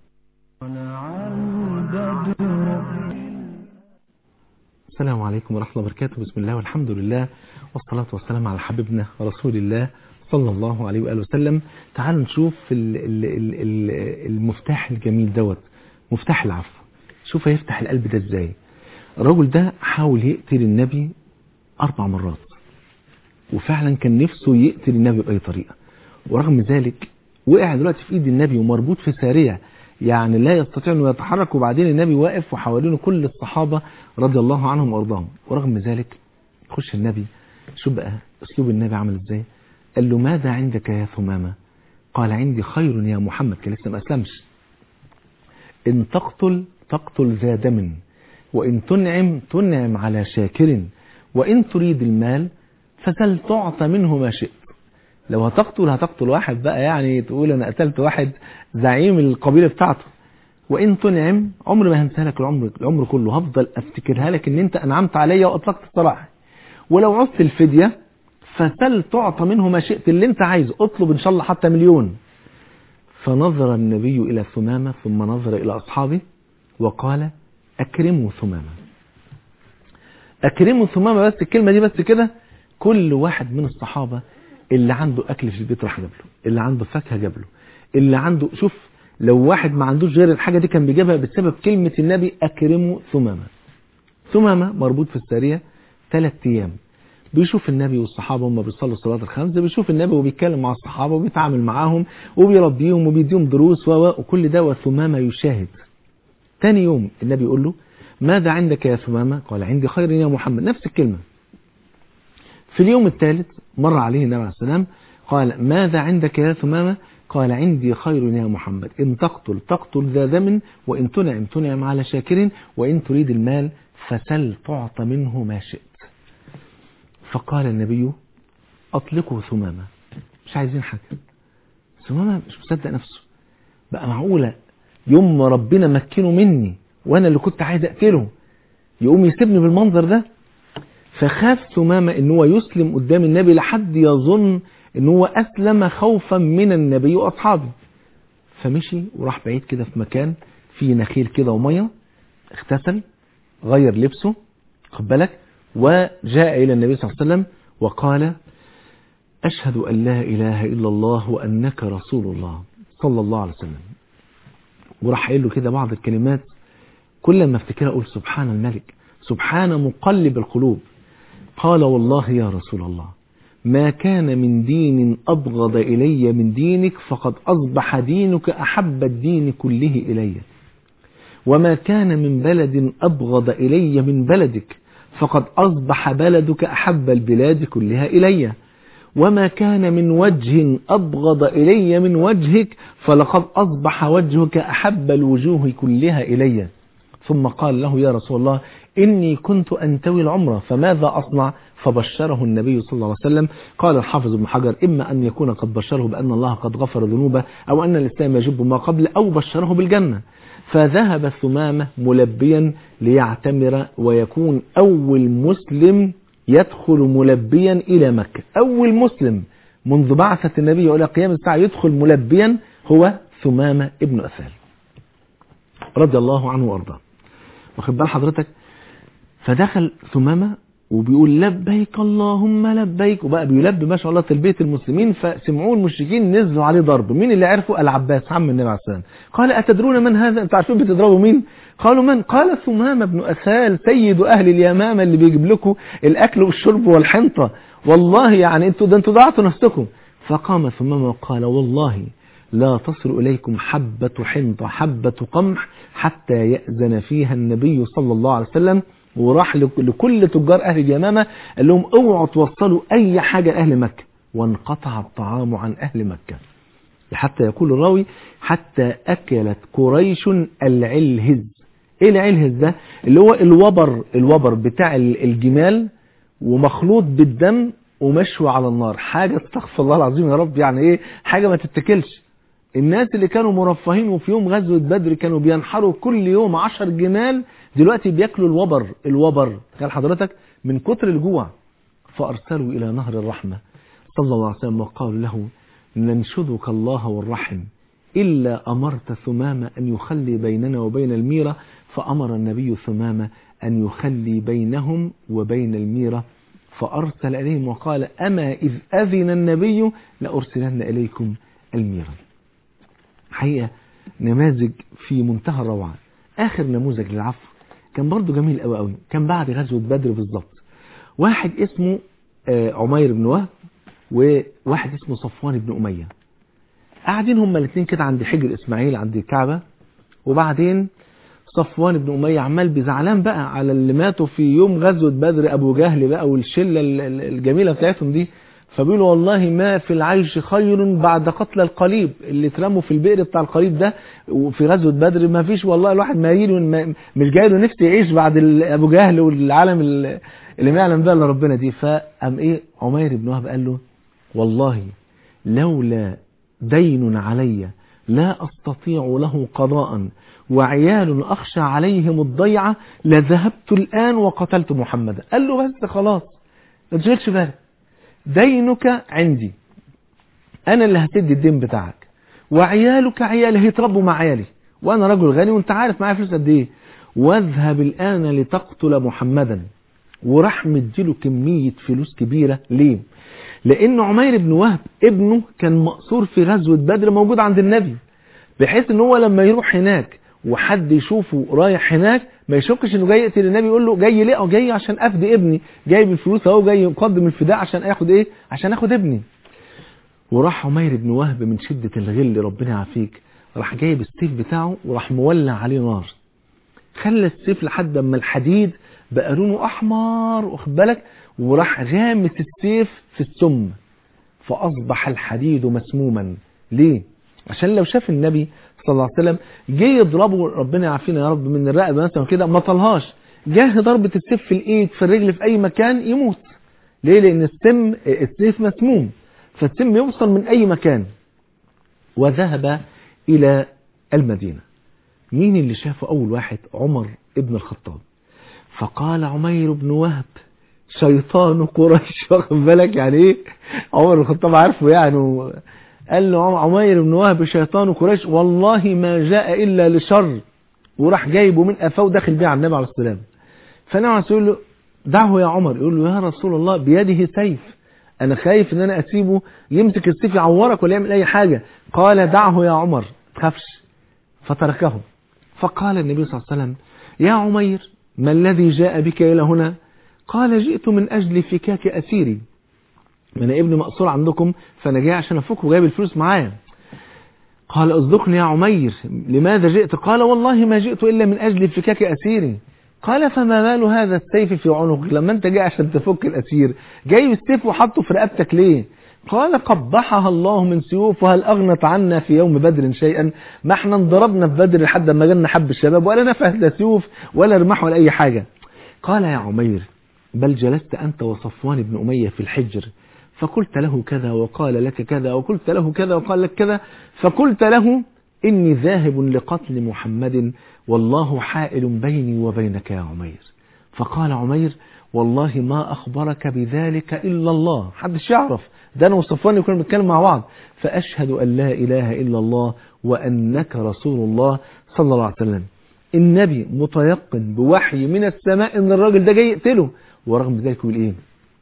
السلام عليكم ورحمة الله وبركاته. بسم الله والحمد لله والصلاة والسلام على حبيبنا رسول الله صلى الله عليه وآله وسلم. تعالوا نشوف المفتاح الجميل دوت، مفتاح العفو. شوف هيفتح القلب ده ازاي. الرجل ده حاول يقتل النبي أربع مرات وفعلا كان نفسه يقتل النبي بأي طريقة، ورغم ذلك وقع دلوقتي في ايد النبي ومربوط في سارية، يعني لا يستطيع انه يتحرك، وبعدين النبي واقف وحوالينه كل الصحابة رضي الله عنهم وارضاهم. ورغم ذلك خش النبي، شو بقى اسلوب النبي عمل ازاي؟ قال له ماذا عندك يا ثمامة؟ قال عندي خير يا محمد، كان لسه ما اسلمش. ان تقتل تقتل ذا دم، وان تنعم تنعم على شاكر، وان تريد المال فسل تعطى منه ما شئت. لو هتقتل هتقتل واحد بقى، يعني تقول انا قتلت واحد زعيم القبيلة بتاعته. وان تنعم، عمر ما هنسى لك العمر العمر كله، هفضل افتكرها لك ان انت انعمت عليا واطلقت السراح. ولو عدت الفدية فسل تعطى منه ما شئت، اللي انت عايزه اطلب ان شاء الله حتى مليون. فنظر النبي الى ثمامة ثم نظر الى اصحابه وقال اكرموا ثمامة، اكرموا ثمامة. بس الكلمة دي بس كده كل واحد من الصحابة اللي عنده اكل في البيت راح جاب له، اللي عنده فاكهه جاب له، اللي عنده، شوف لو واحد ما عندوش غير الحاجه دي كان بيجيبها بسبب كلمه النبي اكرموا ثمامه. ثمامه مربوط في الساريه ثلاث ايام، بيشوف النبي والصحابه هم بيصلوا الصلاه الخمس، بيشوف النبي وبيتكلم مع الصحابه وبيتعامل معاهم وبيربيهم وبيديهم دروس وكل ده، وثمامه يشاهد. ثاني يوم النبي يقول له ماذا عندك يا ثمامه؟ قال عندي خير يا محمد، نفس الكلمه. في اليوم الثالث مر عليه النبي عليه السلام قال ماذا عندك يا ثمامة؟ قال عندي خير يا محمد، إن تقتل تقتل ذا دم، وإن تنعم تنعم على شاكر، وإن تريد المال فسل تعطى منه ما شئت. فقال النبي أطلقوا ثمامة، مش عايزين حاجة. ثمامة مش مصدق نفسه، بقى معقولة يوم ما ربنا مكنه مني وأنا اللي كنت عايز أقتله يقوم يسيبني بالمنظر ده؟ فخاف ثمامة ان هو يسلم قدام النبي لحد يظن ان هو اسلم خوفا من النبي واصحابه. فمشي وراح بعيد كده في مكان فيه نخيل كده وميه، اغتسل غير لبسه، خد بالك، وجاء الى النبي صلى الله عليه وسلم وقال اشهد ان لا اله الا الله وانك رسول الله صلى الله عليه وسلم. وراح قايل له كده بعض الكلمات كل ما افتكرها اقول سبحان الملك، سبحان مقلب القلوب. قال والله يا رسول الله ما كان من دين أبغض إلي من دينك فقد أصبح دينك أحب الدين كله إلي، وما كان من بلد أبغض إلي من بلدك فقد أصبح بلدك أحب البلاد كلها إلي، وما كان من وجه أبغض إلي من وجهك فلقد أصبح وجهك أحب الوجوه كلها إلي. ثم قال له يا رسول الله إني كنت أنتوي العمرة فماذا أصنع؟ فبشره النبي صلى الله عليه وسلم. قال الحافظ ابن حجر إما أن يكون قد بشره بأن الله قد غفر ذنوبه، أو أن الإسلام يجب ما قبل، أو بشره بالجنة. فذهب ثمامة ملبيا ليعتمر ويكون أول مسلم يدخل ملبيا إلى مكة. أول مسلم منذ بعثة النبي إلى قيام الساعة يدخل ملبيا هو ثمامة ابن أثال رضي الله عنه وأرضاه. واخد بال حضرتك؟ فدخل ثمامة وبيقول لبيك اللهم لبيك، وبقى بيلبي ما شاء الله تلبية المسلمين. فسمعوه المشركين نزلوا عليه ضرب. مين اللي عرفوا؟ العباس عم النبي عليه السلام. قال أتدرون من هذا؟ انتوا عارفين بتضربوا مين؟ قالوا من؟ قال ثمامة بن أثال سيد أهل اليمامة اللي بيجيب لكم الأكل والشرب والحنطة، والله يعني انتوا ده انتوا ضاعتوا نفسكم. فقام ثمامة وقال والله لا تصل إليكم حبة حنطة حبة قمح حتى يأذن فيها النبي صلى الله عليه وسلم. وراح لكل تجار أهل اليمامة قال لهم اوعوا توصلوا أي حاجة لأهل مكة. وانقطع الطعام عن أهل مكة، حتى يقول الراوي حتى أكلت قريش العلهز. إيه العلهز ده؟ اللي هو الوبر الوبر بتاع الجمال ومخلوط بالدم ومشوي على النار. حاجة استغفر الله العظيم يا رب، يعني إيه حاجة ما تتكلش. الناس اللي كانوا مرفهين وفي يوم غزوة بدر كانوا بينحروا كل يوم عشر جمال، دلوقتي بياكلوا الوبر الوبر قال حضرتك من كتر الجوع. فأرسلوا إلى نهر الرحمة صلى الله عليه وسلم وقالوا له ننشدك الله والرحم إلا أمرت ثمامة أن يخلي بيننا وبين الميرة. فأمر النبي ثمامة أن يخلي بينهم وبين الميرة. فأرسل إليهم وقال أما إذ أذن النبي لأرسلن إليكم الميرة. حقيقة نماذج في منتهى الروعة. آخر نموذج للعفو كان برضو جميل قوي قوي، كان بعد غزوة بدر بالظبط. واحد اسمه عمير بن وهب وواحد اسمه صفوان بن أمية، قاعدين هما الاثنين كده عند حجر إسماعيل عند الكعبة. وبعدين صفوان بن أمية عمال بزعلان بقى على اللي ماتوا في يوم غزوة بدر، أبو جهل بقى والشلة الجميلة بتاعتهم دي. فبيقولوا والله ما في العيش خير بعد قتل القليب، اللي اترموا في البئر بتاع القليب ده وفي غزوة بدر ما فيش والله الواحد مايل مش جاي له نفسه يعيش بعد أبو جهل والعالم اللي ما يعلم بقى الا ربنا دي. فقام ايه عمير بن وهب قال له والله لولا دين علي لا أستطيع له قضاء وعيال أخشى عليهم الضيعة لذهبت الآن وقتلت محمدا. قال له بس خلاص ما تشغلش بالك، دينك عندي أنا اللي هتدي الدين بتاعك، وعيالك عيالي هيتربوا مع عيالي، وأنا رجل غني وانت عارف معايا فلوس قد ايه، واذهب الآن لتقتل محمدا. وراح مديله كمية فلوس كبيرة. ليه؟ لأن عمير بن وهب ابنه كان مأسور في غزوة بدر موجود عند النبي، بحيث ان هو لما يروح هناك وحد يشوفه رايح هناك ما يشكش انه جاي يقتل النبي، يقول له جاي ليه؟ جاي عشان افدي ابني، جاي بالفلوس اهو، جاي يقدم الفداء عشان اخد ايه؟ عشان اخد ابني. وراح عمير بن وهب من شدة الغل ربنا يعافيك راح جايب السيف بتاعه وراح مولع عليه نار، خلى السيف لحد اما الحديد بقى لونه احمر واخد بالك، وراح رامس السيف في السم فاصبح الحديد مسموما. ليه؟ عشان لو شاف النبي صلى الله عليه وسلم جه يضربه ربنا يعافينا يا رب من الرقبه مثلا كده ما طلهاش، جه ضربه السيف في الايد في الرجل في اي مكان يموت. ليه؟ لان السم السيف مسموم فالسم يوصل من اي مكان. وذهب الى المدينه. مين اللي شافه اول واحد؟ عمر ابن الخطاب. فقال عمير بن وهب شيطان قريش. واخد بالك يعني ايه؟ عمر بن الخطاب عارفه يعني. قال له عمير بن وهب شيطان قريش والله ما جاء الا لشر. وراح جايبه من قفاه وداخل بيه على النبي عليه السلام. فالنبي عليه يقول له دعه يا عمر. يقول له يا رسول الله بيده سيف، انا خايف ان انا اسيبه يمسك السيف يعورك ولا يعمل اي حاجه. قال دعه يا عمر تخافش. فتركه. فقال النبي صلى الله عليه وسلم يا عمير ما الذي جاء بك الى هنا؟ قال جئت من اجل فكاك اسيري، انا ابن مأسور عندكم فانا جاي عشان افكه وجايب الفلوس معايا. قال اصدقني يا عمير لماذا جئت؟ قال والله ما جئت الا من اجل فكاك اسيري. قال فما بال هذا السيف في عنقك؟ لما انت جاي عشان تفك الاسير جاي السيف وحطه في رقبتك ليه؟ قال قبحها الله من سيوف وهل اغنت عنا في يوم بدر شيئا؟ ما احنا انضربنا في بدر لحد ما جالنا حب الشباب ولا نفعت لا سيوف ولا رماح ولا اي حاجه. قال يا عمير بل جلست انت وصفوان بن اميه في الحجر فقلت له كذا وقال لك كذا وقلت له كذا وقال لك كذا، فقلت له إني ذاهب لقتل محمد والله حائل بيني وبينك يا عمير. فقال عمير والله ما أخبرك بذلك إلا الله، محدش يعرف، ده أنا وصفوان كنا بنتكلم مع بعض، فأشهد أن لا إله إلا الله وأنك رسول الله صلى الله عليه وسلم. النبي متيقن بوحي من السماء إن الراجل ده جاي يقتله، ورغم ذلك يقول إيه؟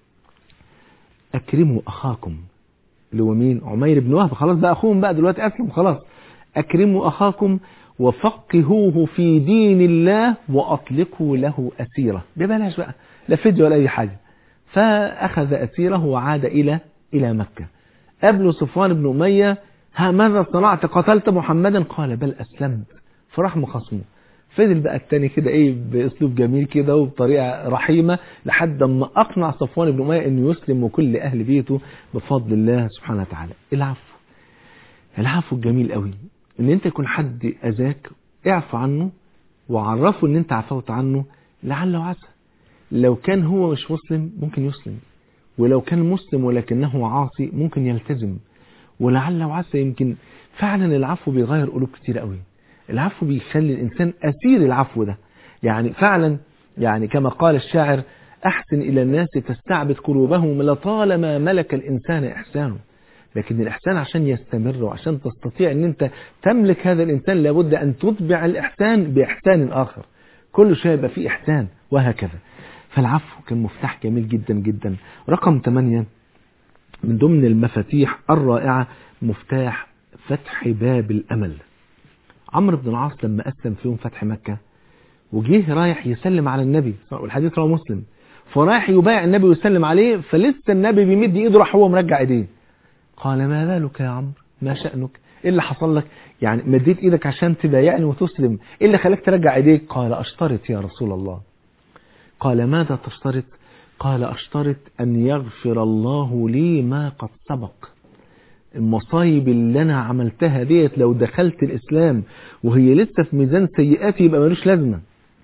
أكرموا أخاكم، اللي هو مين؟ عمير بن وهب، خلاص بقى أخوهم بقى دلوقتي أسلم خلاص. أكرموا أخاكم وفقهوه في دين الله وأطلقوا له أسيرة، ببلاش بقى، لا فدية ولا أي حاجة. فأخذ أسيره وعاد إلى إلى مكة. قبل صفوان بن أمية: ها ماذا صنعت؟ قتلت محمدا؟ قال: بل أسلمت. فراح مخصمه. فضل بقى التاني كده ايه باسلوب جميل كده وبطريقه رحيمه لحد ما اقنع صفوان بن اميه انه يسلم وكل اهل بيته بفضل الله سبحانه وتعالى. العفو، العفو الجميل قوي، ان انت يكون حد اذاك اعفو عنه وعرفه ان انت عفوت عنه، لعل وعسى لو كان هو مش مسلم ممكن يسلم، ولو كان مسلم ولكنه عاصي ممكن يلتزم، ولعل وعسى يمكن فعلا العفو بيغير قلوب كتير قوي. العفو بيخلي الإنسان أسير العفو ده، يعني فعلا يعني كما قال الشاعر: أحسن إلى الناس تستعبد قلوبهم لطالما ملك الإنسان إحسانه. لكن الإحسان عشان يستمر وعشان تستطيع أن أنت تملك هذا الإنسان لابد أن تتبع الإحسان بإحسان آخر، كل شيء يبقى فيه إحسان وهكذا. فالعفو كان مفتاح جميل جدا جدا. رقم ثمانية من ضمن المفاتيح الرائعة مفتاح فتح باب الأمل. عمرو بن العاص لما أسلم في يوم فتح مكة وجيه رايح يسلم على النبي، والحديث رواه مسلم، فرايح يبايع النبي ويسلم عليه، فلسه النبي بيمد ايده راح هو مرجع ايديه. قال: ما بالك يا عمرو؟ ما شأنك؟ ايه اللي حصل لك؟ يعني مديت ايدك عشان تبايعني وتسلم، ايه اللي خلاك ترجع ايديك؟ قال: اشترط يا رسول الله. قال: ماذا تشترط؟ قال: اشترط ان يغفر الله لي ما قد سبق. المصايب اللي انا عملتها ديت لو دخلت الاسلام وهي لسه في ميزان سيئاتي يبقى ملوش لازمه.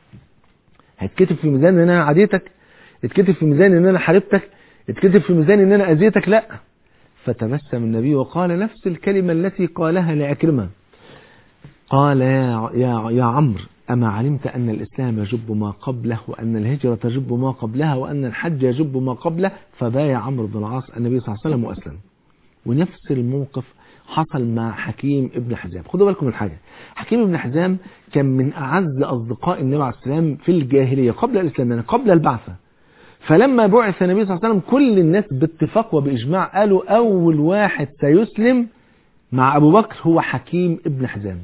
هتكتب في ميزان ان انا عاديتك، اتكتب في ميزان ان انا حاربتك، اتكتب في ميزان ان انا اذيتك؟ لا. فتبسم النبي وقال نفس الكلمه التي قالها لعكرمه. قال: يا يا يا عمرو، اما علمت ان الاسلام يجب ما قبله، وان الهجره تجب ما قبلها، وان الحج يجب ما قبله؟ فبايع عمرو بن العاص النبي صلى الله عليه وسلم واسلم. ونفس الموقف حصل مع حكيم ابن حزام. خدوا بالكم من حاجة، حكيم ابن حزام كان من أعز أصدقاء النبي عليه السلام في الجاهلية قبل الإسلام، يعني قبل البعثة. فلما بعث النبي صلى الله عليه وسلم كل الناس باتفاق وبإجماع قالوا أول واحد سيسلم مع أبو بكر هو حكيم ابن حزام.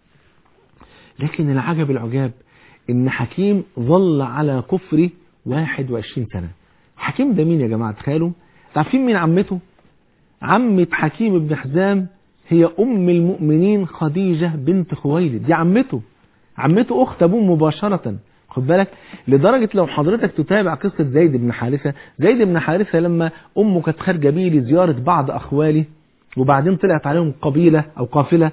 لكن العجب العجاب إن حكيم ظل على كفره واحد وعشرين سنة. حكيم ده مين يا جماعة؟ تخيلوا، تعرفين مين عمته؟ عمة حكيم بن حزام هي أم المؤمنين خديجة بنت خويلد، دي عمته، عمته أخت أبوه مباشرة. خد بالك، لدرجة لو حضرتك تتابع قصة زيد بن حارثة، زيد بن حارثة لما أمه كانت خارجة بيه لزيارة بعض أخواله، وبعدين طلعت عليهم قبيلة أو قافلة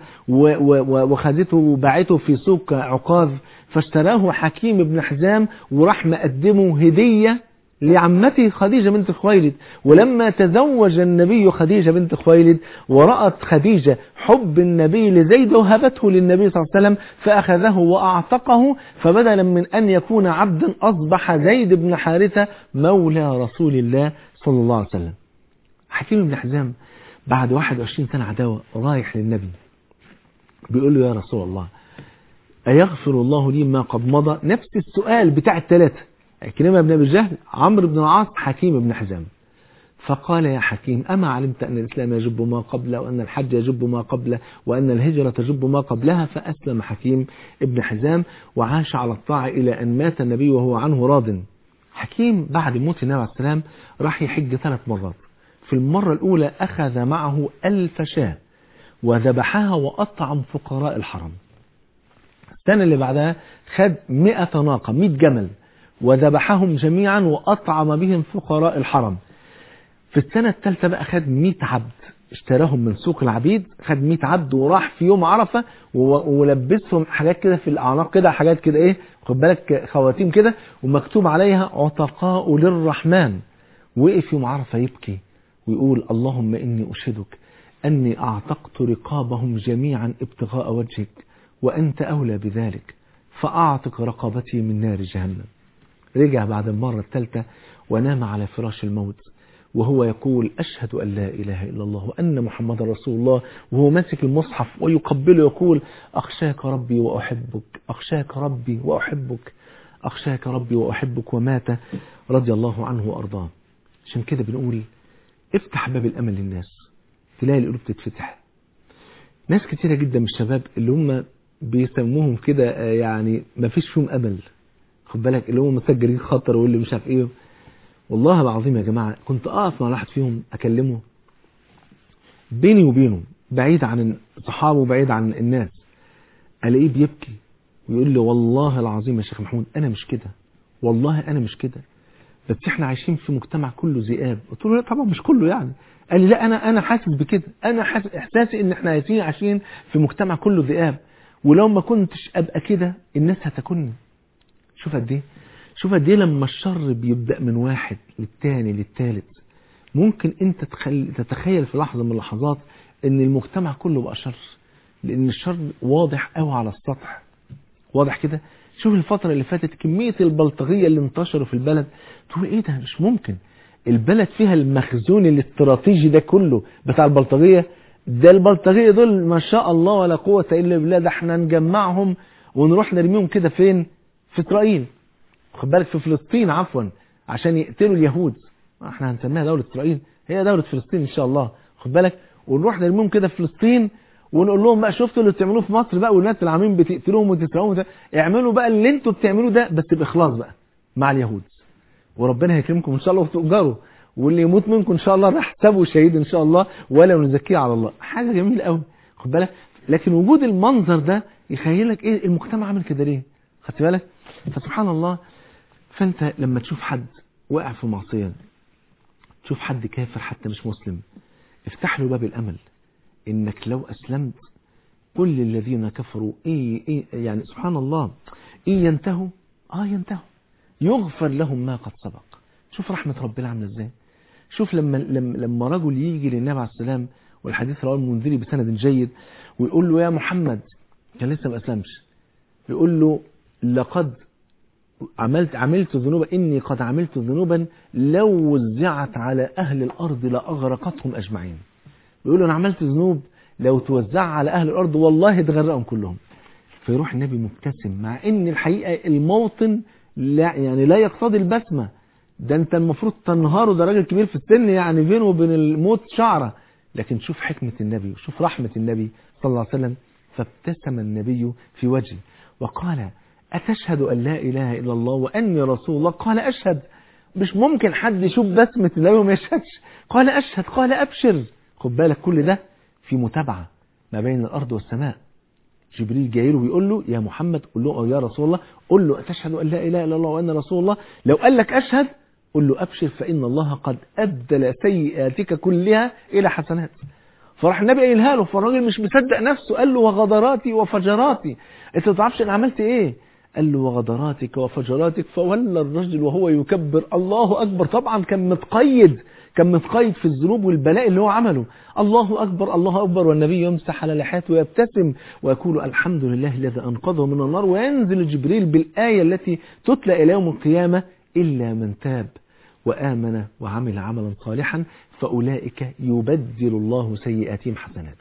وخذته وباعته في سوق عكاظ، فاشتراه حكيم بن حزام وراح مقدمه هدية لعمته خديجة بنت خويلد. ولما تزوج النبي خديجة بنت خويلد ورأت خديجة حب النبي لزيد وهبته للنبي صلى الله عليه وسلم فأخذه وأعتقه، فبدلا من أن يكون عبدا أصبح زيد بن حارثة مولى رسول الله صلى الله عليه وسلم. حكيم بن حزام بعد واحد وعشرين سنة عداوة رايح للنبي بيقول له: يا رسول الله، أيغفر الله لي ما قد مضى؟ نفس السؤال بتاع الثلاثة، عكرمة بن أبي جهل، عمرو بن العاص، حكيم بن حزام. فقال: يا حكيم، أما علمت أن الإسلام يجب ما قبله، وأن الحج يجب ما قبله، وأن الهجرة تجب ما قبلها؟ فأسلم حكيم بن حزام وعاش على الطاعة إلى أن مات النبي وهو عنه راض. حكيم بعد موت النبي عليه السلام راح يحج ثلاث مرات. في المرة الأولى أخذ معه ألف شاة وذبحها وأطعم فقراء الحرم. السنة اللي بعدها خد مئة ناقة، مئة جمل، وذبحهم جميعا وأطعم بهم فقراء الحرم. في السنة الثالثة بقى خد مئة عبد، اشتراهم من سوق العبيد، خد مئة عبد وراح في يوم عرفة ولبسهم حاجات كده في الأعناق كده، حاجات كده ايه، خد بالك، خواتيم كده ومكتوب عليها عتقاء للرحمن. وقف يوم عرفة يبكي ويقول: اللهم إني أشهدك أني أعتقت رقابهم جميعا ابتغاء وجهك، وأنت أولى بذلك، فأعتق رقبتي من نار جهنم. رجع بعد المرة الثالثة ونام على فراش الموت وهو يقول أشهد أن لا إله إلا الله وأن محمد رسول الله، وهو ماسك المصحف ويقبله يقول أخشاك ربي وأحبك، أخشاك ربي وأحبك، أخشاك ربي وأحبك، ومات رضي الله عنه وأرضاه. عشان كده بنقول افتح باب الأمل للناس، تلاقي القلوب تتفتح. ناس كتيرة جدا من الشباب اللي هم بيسموهم كده يعني ما فيش فيهم أمل، خد بالك، اللي هم مسجلين خطر واللي مش عارف ايه. والله العظيم يا جماعة كنت أقف مع واحد فيهم أكلمه بيني وبينه بعيد عن صحابه وبعيد عن الناس، ألاقيه بيبكي ويقول لي والله العظيم يا شيخ محمود أنا مش كده، والله أنا مش كده، بس احنا عايشين في مجتمع كله ذئاب. قلت له لا طبعا مش كله يعني. قال لي لا أنا أنا حاسس بكده، أنا حاسس إحساسي إن احنا عايشين عايشين في مجتمع كله ذئاب، ولو ما كنتش أبقى كده الناس هتاكلني. شوف قد ايه، شوف قد ايه لما الشر بيبدأ من واحد للتاني للتالت، ممكن انت تتخيل في لحظة من اللحظات ان المجتمع كله بقى شر، لان الشر واضح قوي على السطح، واضح كده. شوف الفترة اللي فاتت كمية البلطجية اللي انتشروا في البلد، تقول ايه ده مش ممكن، البلد فيها المخزون الاستراتيجي ده كله بتاع البلطجية، ده البلطجية دول ما شاء الله ولا قوة الا بالله، ده احنا نجمعهم ونروح نرميهم كده فين؟ في اسرائيل، خد بالك، في فلسطين عفوا، عشان يقتلوا اليهود. احنا هنسميها دولة اسرائيل، هي دولة فلسطين ان شاء الله، خد بالك، ونروح نرميهم كده في فلسطين ونقول لهم بقى شفتوا اللي بتعملوه في مصر بقى، والناس اللي عاملين بتقتلوهم وتسرقوهم، اعملوا بقى اللي انتوا بتعملوه ده بس باخلاص بقى مع اليهود، وربنا هيكرمكم ان شاء الله وتؤجروا، واللي يموت منكم ان شاء الله راح حسابه شهيد ان شاء الله ولا نزكيه على الله. حاجه جميله قوي، خد بالك. لكن وجود المنظر ده يخيلك ايه المجتمع عامل كده ليه، خدت بالك؟ فسبحان الله. فانت لما تشوف حد واقع في معصيه، تشوف حد كافر حتى مش مسلم، افتح له باب الامل انك لو اسلمت كل الذين كفروا ايه ايه يعني سبحان الله ان ينتهوا اه ينتهوا يغفر لهم ما قد سبق. شوف رحمه ربنا عامله ازاي. شوف لما لما لما رجل يجي للنبي عليه السلام، والحديث رواه المنذري بسند جيد، ويقول له يا محمد، كان لسه ما اسلمش، يقول له لقد عملت عملت ذنوبا إني قد عملت ذنوبا لو وزعت على أهل الأرض لأغرقتهم أجمعين. بيقول له أنا عملت ذنوب لو توزع على أهل الأرض والله تغرقهم كلهم. فيروح النبي مبتسم، مع إن الحقيقة الموطن لا يعني لا يقتضي البسمة، ده أنت المفروض تنهاره، ده راجل كبير في السن يعني بينه وبين الموت شعرة، لكن شوف حكمة النبي وشوف رحمة النبي صلى الله عليه وسلم. فابتسم النبي في وجهه وقال أتشهد أن لا إله إلا الله وأني رسول الله؟ قال أشهد. مش ممكن حد يشوف بسمة النبي وما يشهدش. قال أشهد. قال أبشر. خد بالك كل ده في متابعة ما بين الأرض والسماء. جبريل جاي له ويقول له يا محمد، قل له يا رسول الله، قل له أتشهد أن لا إله إلا الله وأن رسول الله؟ لو قال لك أشهد قل له أبشر فإن الله قد أبدل سيئاتك كلها إلى حسنات. فراح النبي قايلها له، فالراجل مش مصدق نفسه، قال له وغدراتي وفجراتي، انت ما تعرفش انا عملت ايه؟ قال له وغدراتك وفجراتك. فولى الرجل وهو يكبر الله أكبر. طبعا كان متقيد كان متقيد في الذنوب والبلاء اللي هو عمله. الله أكبر الله أكبر، والنبي يمسح على لحيته ويبتسم ويقول الحمد لله الذي أنقذه من النار. وينزل جبريل بالآية التي تتلى إلى يوم القيامة إلا من تاب وآمن وعمل عملا صالحا فأولئك يبدل الله سيئاتهم حسنات.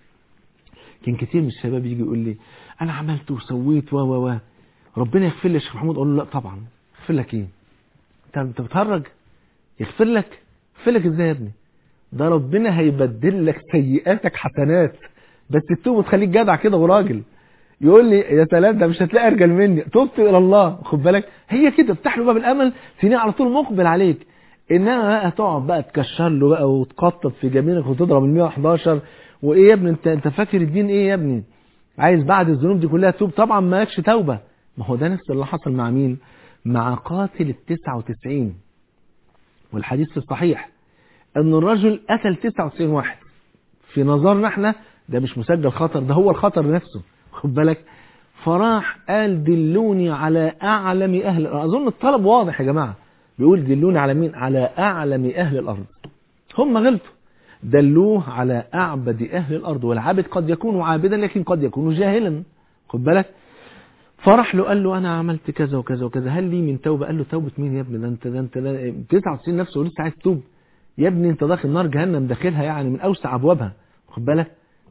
كان كتير من الشباب يجي يقول لي أنا عملت وسويت و و و ربنا يغفر لي يا شيخ محمود. أقول له لا طبعا. يغفر لك ايه؟ انت بتهرج؟ يغفر لك؟ يغفر لك ازاي يا ابني؟ ده ربنا هيبدل لك سيئاتك حسنات، بس التوبه وتخليك جدع كده وراجل. يقول لي يا سلام ده مش هتلاقي ارجل مني، تبت الى الله. خد بالك هي كده، افتح له باب الامل تلاقيه على طول مقبل عليك. انما بقى تقعد بقى تكشر له بقى وتقطط في جبينك وتضرب ال مية وحداشر وايه يا ابني؟ انت انت فاكر الدين ايه يا ابني؟ عايز بعد الذنوب دي كلها تتوب؟ طبعا مالكش توبه. ما هو ده نفس اللي حصل مع مين؟ مع قاتل التسعة وتسعين. والحديث في الصحيح ان الرجل قتل تسعة وتسعين واحد. في نظرنا احنا ده مش مسجل خطر، ده هو الخطر نفسه، خد بالك. فراح قال دلوني على اعلم اهل الارض. اظن الطلب واضح يا جماعه، بيقول دلوني على مين؟ على اعلم اهل الارض. هم غلطوا، دلوه على اعبد اهل الارض. والعابد قد يكون عابدا لكن قد يكون جاهلا، خد بالك. فرح له قال له انا عملت كذا وكذا وكذا، هل لي من توبه؟ قال له توبه مين يا ابني؟ ده انت ده انت ده تسعة وتسعين نفسه ولسه عايز تتوب يا ابني، انت داخل نار جهنم داخلها يعني من اوسع ابوابها، خد بالك،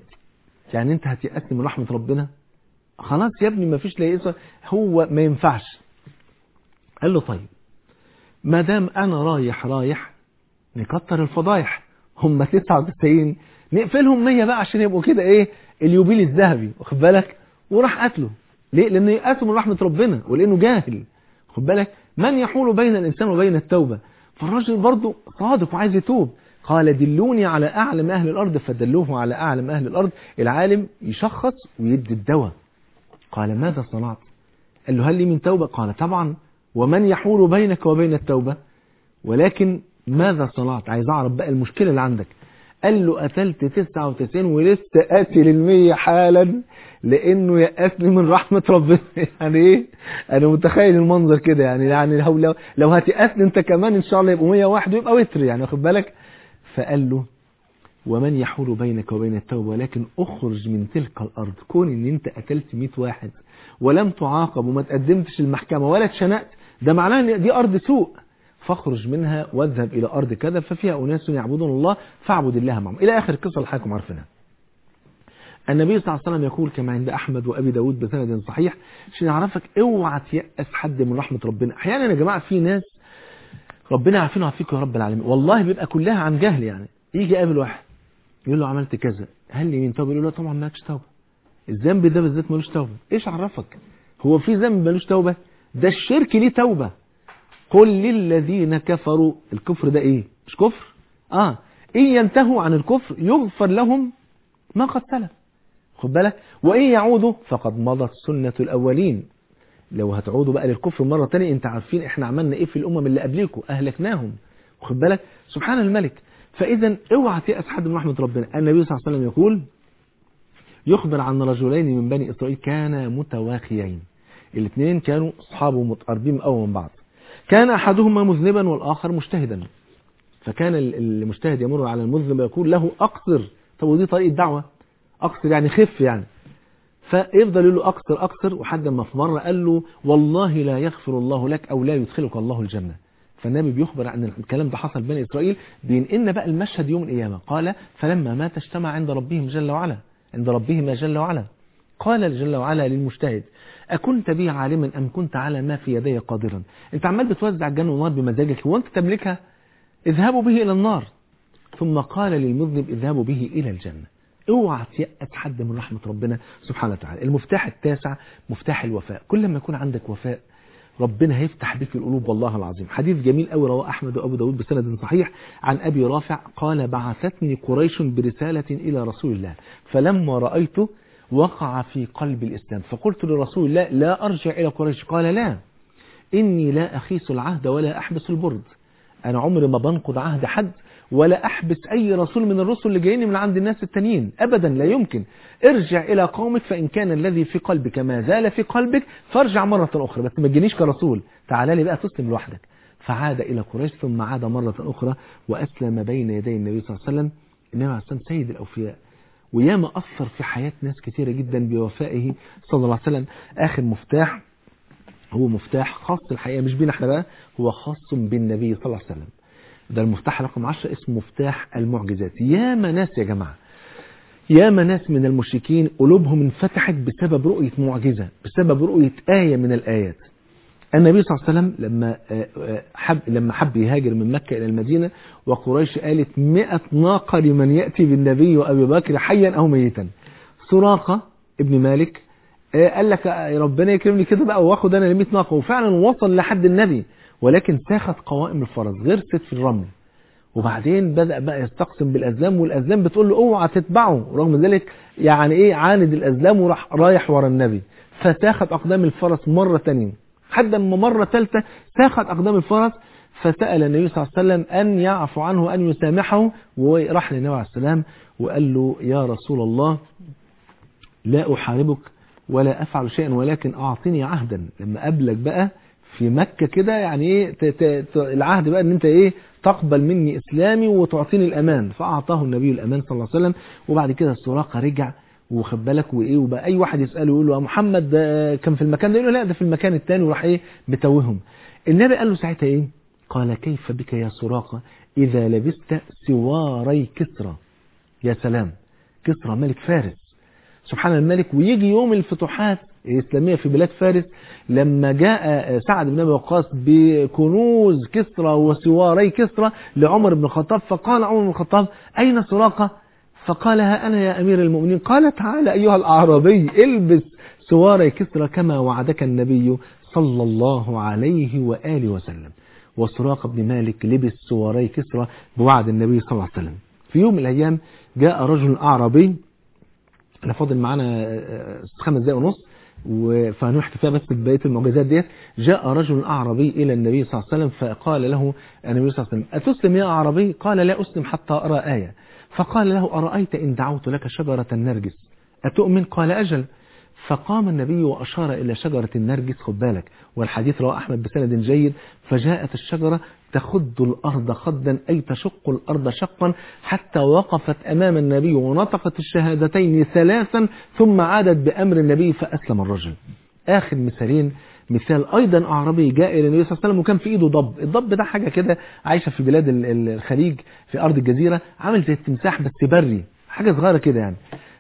يعني انت هتيأس من رحمه ربنا؟ خلاص يا ابني ما فيش لا يئس، هو ما ينفعش. قال له طيب ما دام انا رايح رايح نكتر الفضايح، هم تسعة وتسعين نقفلهم مية بقى عشان يبقوا كده ايه اليوبيل الذهبي، واخد بالك، وراح قتله. ليه؟ لانه يأس من رحمه ربنا ولانه جاهل، خد بالك، من يحول بين الانسان وبين التوبه. فالراجل برضه صادق وعايز يتوب. قال دلوني على اعلم اهل الارض، فدلوه على اعلم اهل الارض. العالم يشخص ويدي الدواء. قال ماذا صنعت؟ قال له هل لي من توبه؟ قال طبعا، ومن يحول بينك وبين التوبه، ولكن ماذا صنعت؟ عايز اعرف بقى المشكله اللي عندك. قال له قتلت تسعة وتسعين ولسه قاتل المية حالا لانه يأسني من رحمة ربنا. يعني ايه؟ انا متخيل المنظر كده، يعني يعني لو لو, لو هتيأسني انت كمان ان شاء الله يبقوا مية واحد ويبقى وتر، يعني واخد بالك. فقال له ومن يحول بينك وبين التوبة، ولكن اخرج من تلك الارض. كون ان انت قتلت مية واحد ولم تعاقب وما تقدمتش المحكمة ولا اتشنقت، ده معناه ان دي ارض سوء، فاخرج منها واذهب إلى أرض كذا ففيها أناس يعبدون الله فاعبد الله معهم، إلى آخر القصة اللي حضراتكم عارفينها. النبي صلى الله عليه وسلم يقول كما عند أحمد وأبي داود بسند صحيح، عشان يعرفك اوعى تيأس حد من رحمة ربنا. أحيانا يا جماعة في ناس ربنا عارفينه وعافيكم يا رب العالمين، والله بيبقى كلها عن جهل. يعني يجي قابل واحد يقول له عملت كذا هل لي من توبة؟ يقول له طبعا مالكش توبة، الذنب ده بالذات ملوش توبة. إيش عرفك؟ هو في ذنب ملوش توبة؟ ده الشرك ليه توبة. قل للذين كفروا، الكفر ده ايه؟ مش كفر؟ اه ان ينتهوا عن الكفر يغفر لهم ما قد سلف، خد بالك، وان يعودوا فقد مضت سنة الاولين. لو هتعودوا بقى للكفر مرة تانية، انت عارفين احنا عملنا ايه في الامم اللي قبليكم، اهلكناهم، خد بالك، سبحان الملك. فاذا اوعى تيأس حد من رحمة ربنا. النبي صلى الله عليه وسلم يقول يخبر عن رجلين من بني اسرائيل كانا متواخيين، الاثنين كانوا اصحاب متقربين قوي من بعض، كان أحدهما مذنبا والآخر مجتهدا، فكان المجتهد يمر على المذنب يقول له أقصر. طب ودي طريقة دعوة، أقصر يعني خف يعني، فيفضل يقول له أقصر أقصر، وحد ما في مرة قال له والله لا يغفر الله لك أو لا يدخلك الله الجنة. فالنبي بيخبر عن الكلام ده حصل بين إسرائيل، بينقلنا بقى المشهد يوم القيامة. قال فلما مات اجتمع عند ربهم جل وعلا، عند ربهما جل وعلا، قال جل وعلا للمجتهد أكنت بي عالما أم كنت على ما في يدي قادرا؟ أنت عمال بتوزع الجنة والنار بمزاجك، وأنت تملكها؟ اذهبوا به إلى النار. ثم قال للمذنب اذهبوا به إلى الجنة. اوعى تيأس حد من رحمة ربنا سبحانه وتعالى. المفتاح التاسع مفتاح الوفاء. كل ما يكون عندك وفاء ربنا هيفتح بك القلوب والله العظيم. حديث جميل قوي رواه أحمد وأبو داود بسند صحيح عن أبي رافع قال بعثتني قريش برسالة إلى رسول الله فلما رأيته وقع في قلب الإسلام فقلت لرسول الله لا أرجع إلى قريش. قال لا، إني لا أخيس العهد ولا أحبس البرد، أنا عمري ما بنقض عهد حد ولا أحبس أي رسول من الرسل اللي جايين من عند الناس التانيين أبدا، لا يمكن. ارجع إلى قومك فإن كان الذي في قلبك ما زال في قلبك فارجع مرة أخرى، بس ما تجينيش كرسول، تعال لي بقى تسلم لوحدك. فعاد إلى قريش ثم عاد مرة أخرى وأسلم بين يدي النبي صلى الله عليه وسلم. النبي عليه الصلاة والسلام سيد الأوفياء، وياما أثر في حياة ناس كثيرة جدا بوفائه صلى الله عليه وسلم. آخر مفتاح هو مفتاح خاص الحقيقة مش بينا احنا بقى، هو خاص بالنبي صلى الله عليه وسلم. ده المفتاح رقم عشرة اسمه مفتاح المعجزات. ياما ناس يا جماعة، ياما ناس من المشركين قلوبهم انفتحت بسبب رؤية معجزة، بسبب رؤية آية من الآيات. النبي صلى الله عليه وسلم لما حب لما حب يهاجر من مكة إلى المدينة وقريش قالت مئة ناقة لمن يأتي بالنبي وأبي بكر حيا أو ميتا. سراقة ابن مالك قال لك ربنا يكرمني كده بقى واخد أنا مئة ناقة، وفعلا وصل لحد النبي، ولكن ساخت قوائم الفرس غرست في الرمل. وبعدين بدأ بقى يستقسم بالأزلام، والأزلام بتقول له اوعى تتبعه، رغم ذلك يعني ايه عاند الأزلام وراح رايح ورا النبي. فساخت أقدام الفرس مرة تانية، حتى لما مرة ثالثة ساخت أقدام الفرس، فسأل النبي صلى الله عليه وسلم أن يعفو عنه وأن يسامحه، وراح للنبي عليه السلام وقال له يا رسول الله لا أحاربك ولا أفعل شيئا ولكن أعطني عهدا لما قبلك بقى في مكة كده، يعني ايه العهد بقى ان انت ايه تقبل مني اسلامي وتعطيني الامان. فاعطاه النبي الامان صلى الله عليه وسلم. وبعد كده السراقة رجع وخد بالك وايه، وبقى اي واحد يساله يقول له يا محمد ده كان في المكان ده، يقول له لا ده في المكان الثاني، وراح ايه متوههم. النبي قال له ساعتها ايه؟ قال كيف بك يا سراقه اذا لبست سواري كسرى. يا سلام، كسرى ملك فارس سبحان الملك. ويجي يوم الفتوحات الإسلامية في بلاد فارس لما جاء سعد بن أبي وقاص بكنوز كسرى وسواري كسرى لعمر بن الخطاب، فقال عمر بن الخطاب أين سراقة؟ فقال ها أنا يا أمير المؤمنين. قال تعالى أيها الأعرابي البس سواري كسرى كما وعدك النبي صلى الله عليه وآله وسلم. وسراقة بن مالك لبس سواري كسرى بوعد النبي صلى الله عليه وسلم. في يوم من الأيام جاء رجل أعرابي، أنا فاضل معنا خمس دقايق ونص فهنحكي فيها بس بقية المعجزات ديت. جاء رجل أعرابي إلى النبي صلى الله عليه وسلم فقال له النبي صلى الله عليه وسلم أتسلم يا أعرابي؟ قال لا أسلم حتى أرى آية. فقال له أرأيت إن دعوت لك شجرة النرجس أتؤمن؟ قال أجل. فقام النبي وأشار إلى شجرة النرجس، خد بالك والحديث رواه أحمد بسند جيد. فجاءت الشجرة تخد الأرض خدا أي تشق الأرض شقا حتى وقفت أمام النبي ونطقت الشهادتين ثلاثا ثم عادت بأمر النبي فأسلم الرجل. آخر مثالين، مثال أيضا أعرابي جاء إلى النبي صلى الله عليه وسلم وكان في إيده ضب. الضب ده حاجة كده عايشة في بلاد الخليج في أرض الجزيرة، عامل زي التمساح بس بري، حاجة صغيرة كده يعني.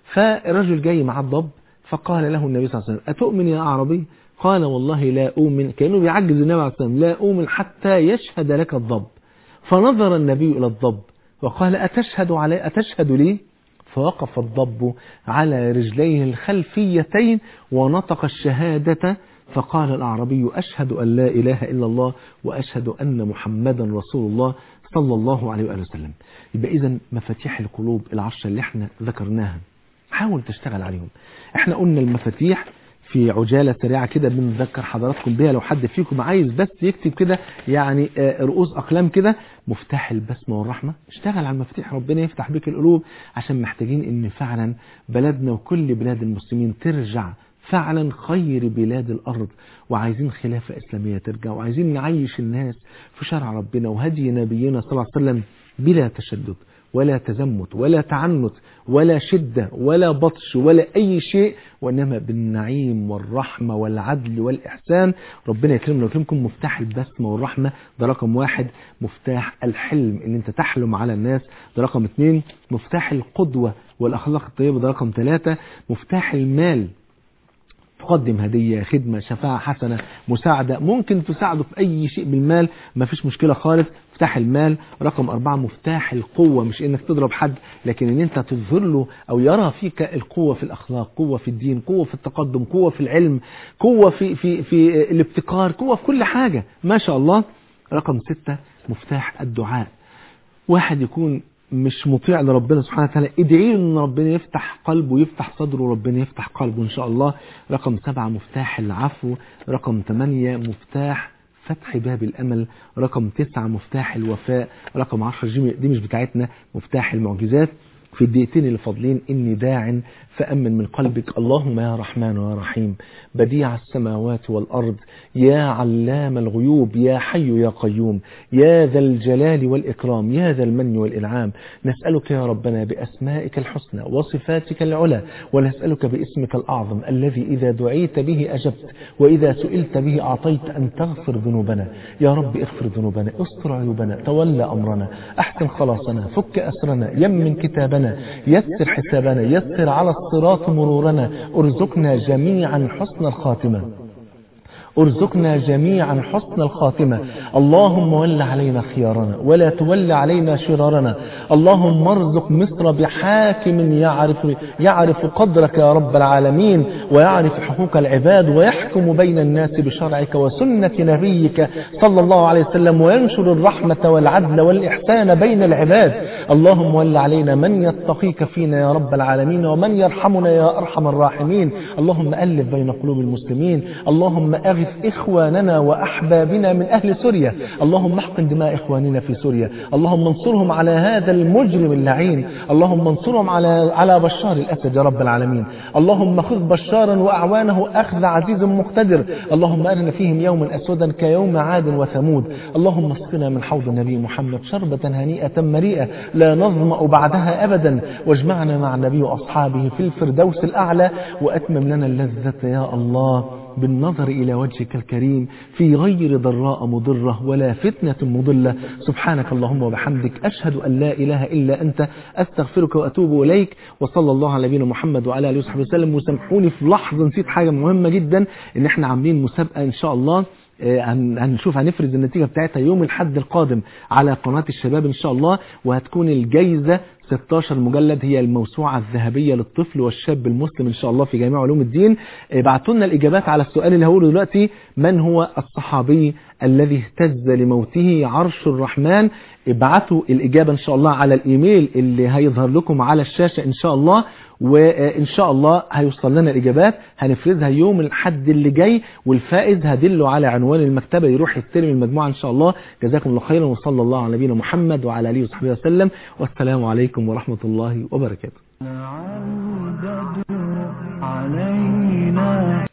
فالرجل جاي مع الضب فقال له النبي صلى الله عليه وسلم أتؤمن يا أعرابي؟ قال والله لا أؤمن، كأنه بيعجز النبي عليه الصلاة والسلام، لا أؤمن حتى يشهد لك الضب. فنظر النبي إلى الضب وقال أتشهد علي أتشهد لي؟ فوقف الضب على رجليه الخلفيتين ونطق الشهادة. فقال الأعرابي أشهد أن لا إله إلا الله وأشهد أن محمدا رسول الله صلى الله عليه وآله وسلم. يبقى إذن مفاتيح القلوب العشرة اللي احنا ذكرناها حاول تشتغل عليهم. احنا قلنا المفاتيح في عجالة سريعة كده بنذكر حضراتكم بيها لو حد فيكم عايز بس يكتب كده يعني رؤوس أقلام كده. مفتاح البسمة والرحمة، اشتغل على المفاتيح ربنا يفتح بك القلوب، عشان محتاجين ان فعلا بلدنا وكل بلاد المسلمين ترجع فعلا خير بلاد الأرض، وعايزين خلافة إسلامية ترجع، وعايزين نعيش الناس في شرع ربنا وهدي نبينا صلى الله عليه وسلم بلا تشدد ولا تزمت ولا تعنت ولا شدة ولا بطش ولا أي شيء، وإنما بالنعيم والرحمة والعدل والإحسان. ربنا يكرمنا ويكرمكم. مفتاح البسمة والرحمة ده رقم واحد. مفتاح الحلم إن أنت تحلم على الناس ده رقم اثنين. مفتاح القدوة والأخلاق الطيبة ده رقم ثلاثة. مفتاح المال، تقدم هدية، خدمة، شفاعة حسنة، مساعدة، ممكن تساعده في أي شيء بالمال ما فيش مشكلة خالص. مفتاح المال. رقم أربعة مفتاح القوة، مش إنك تضرب حد لكن إن أنت تظهر له أو يرى فيك القوة في الأخلاق، قوة في الدين، قوة في التقدم، قوة في العلم، قوة في في في الابتكار، قوة في كل حاجة ما شاء الله. رقم ستة مفتاح الدعاء، واحد يكون مش مطيع لربنا سبحانه وتعالى ادعي ان ربنا يفتح قلبه ويفتح صدره وربنا يفتح قلبه ان شاء الله. رقم سبعة مفتاح العفو. رقم ثمانية مفتاح فتح باب الأمل. رقم تسعة مفتاح الوفاء. رقم عشرة دي مش بتاعتنا، مفتاح المعجزات. في الدقيقتين اللي فاضلين إني داع فأمن من قلبك. اللهم يا رحمن يا رحيم بديع السماوات والأرض يا علام الغيوب يا حي يا قيوم يا ذا الجلال والإكرام يا ذا المن والإنعام، نسألك يا ربنا بأسمائك الحسنى وصفاتك العلى، ونسألك باسمك الأعظم الذي إذا دعيت به أجبت وإذا سئلت به أعطيت أن تغفر ذنوبنا. يا رب اغفر ذنوبنا، استر عيوبنا، تولى أمرنا، أحسن خلاصنا، فك أسرنا، يمن كتابنا، يسر حسابنا، يسر على الصراط مرورنا، ارزقنا جميعا حسن الخاتمة، ارزقنا جميعا حسن الخاتمة. اللهم ول علينا خيارنا ولا تول علينا شرارنا. اللهم ارزق مصر بحاكم يعرف, يعرف قدرك يا رب العالمين ويعرف حقوق العباد ويحكم بين الناس بشرعك وسنة نبيك صلى الله عليه وسلم وينشر الرحمة والعدل والإحسان بين العباد. اللهم ول علينا من يتقيك فينا يا رب العالمين ومن يرحمنا يا أرحم الراحمين. اللهم ألف بين قلوب المسلمين. اللهم أغنى أغث إخواننا وأحبابنا من أهل سوريا، اللهم احقن دماء إخواننا في سوريا، اللهم انصرهم على هذا المجرم اللعين، اللهم انصرهم على على بشار الأسد يا رب العالمين، اللهم خذ بشارا وأعوانه أخذ عزيز مقتدر، اللهم أرنا فيهم يوما أسودا كيوم عاد وثمود، اللهم اسقنا من حوض النبي محمد شربة هنيئة مريئة لا نظمأ بعدها أبدا، واجمعنا مع النبي وأصحابه في الفردوس الأعلى، وأتمم لنا اللذة يا الله بالنظر إلى وجهك الكريم في غير ضراء مضرة ولا فتنة مضلة. سبحانك اللهم وبحمدك، أشهد أن لا إله إلا أنت، أستغفرك وأتوب إليك، وصلى الله على نبينا محمد وعلى آله وصحبه وسلم. وسامحوني في لحظة نسيت حاجة مهمة جدا، إن احنا عاملين مسابقة إن شاء الله هنشوف هنفرز النتيجة بتاعتها يوم الحد القادم على قناة الشباب إن شاء الله، وهتكون الجايزة ستاشر مجلد، هي الموسوعة الذهبية للطفل والشاب المسلم إن شاء الله في جميع علوم الدين. بعتوا لنا الإجابات على السؤال اللي هقوله دلوقتي: من هو الصحابي الذي اهتز لموته عرش الرحمن؟ ابعتوا الإجابة إن شاء الله على الإيميل اللي هيظهر لكم على الشاشة إن شاء الله، وإن شاء الله هيوصل لنا الإجابات، هنفرزها يوم الحد اللي جاي، والفائز هدله على عنوان المكتبة يروح يستلم المجموعة إن شاء الله. جزاكم الله خيرا، وصلى الله على نبينا محمد وعلى آله وصحبه وسلم، والسلام عليكم ورحمة الله وبركاته.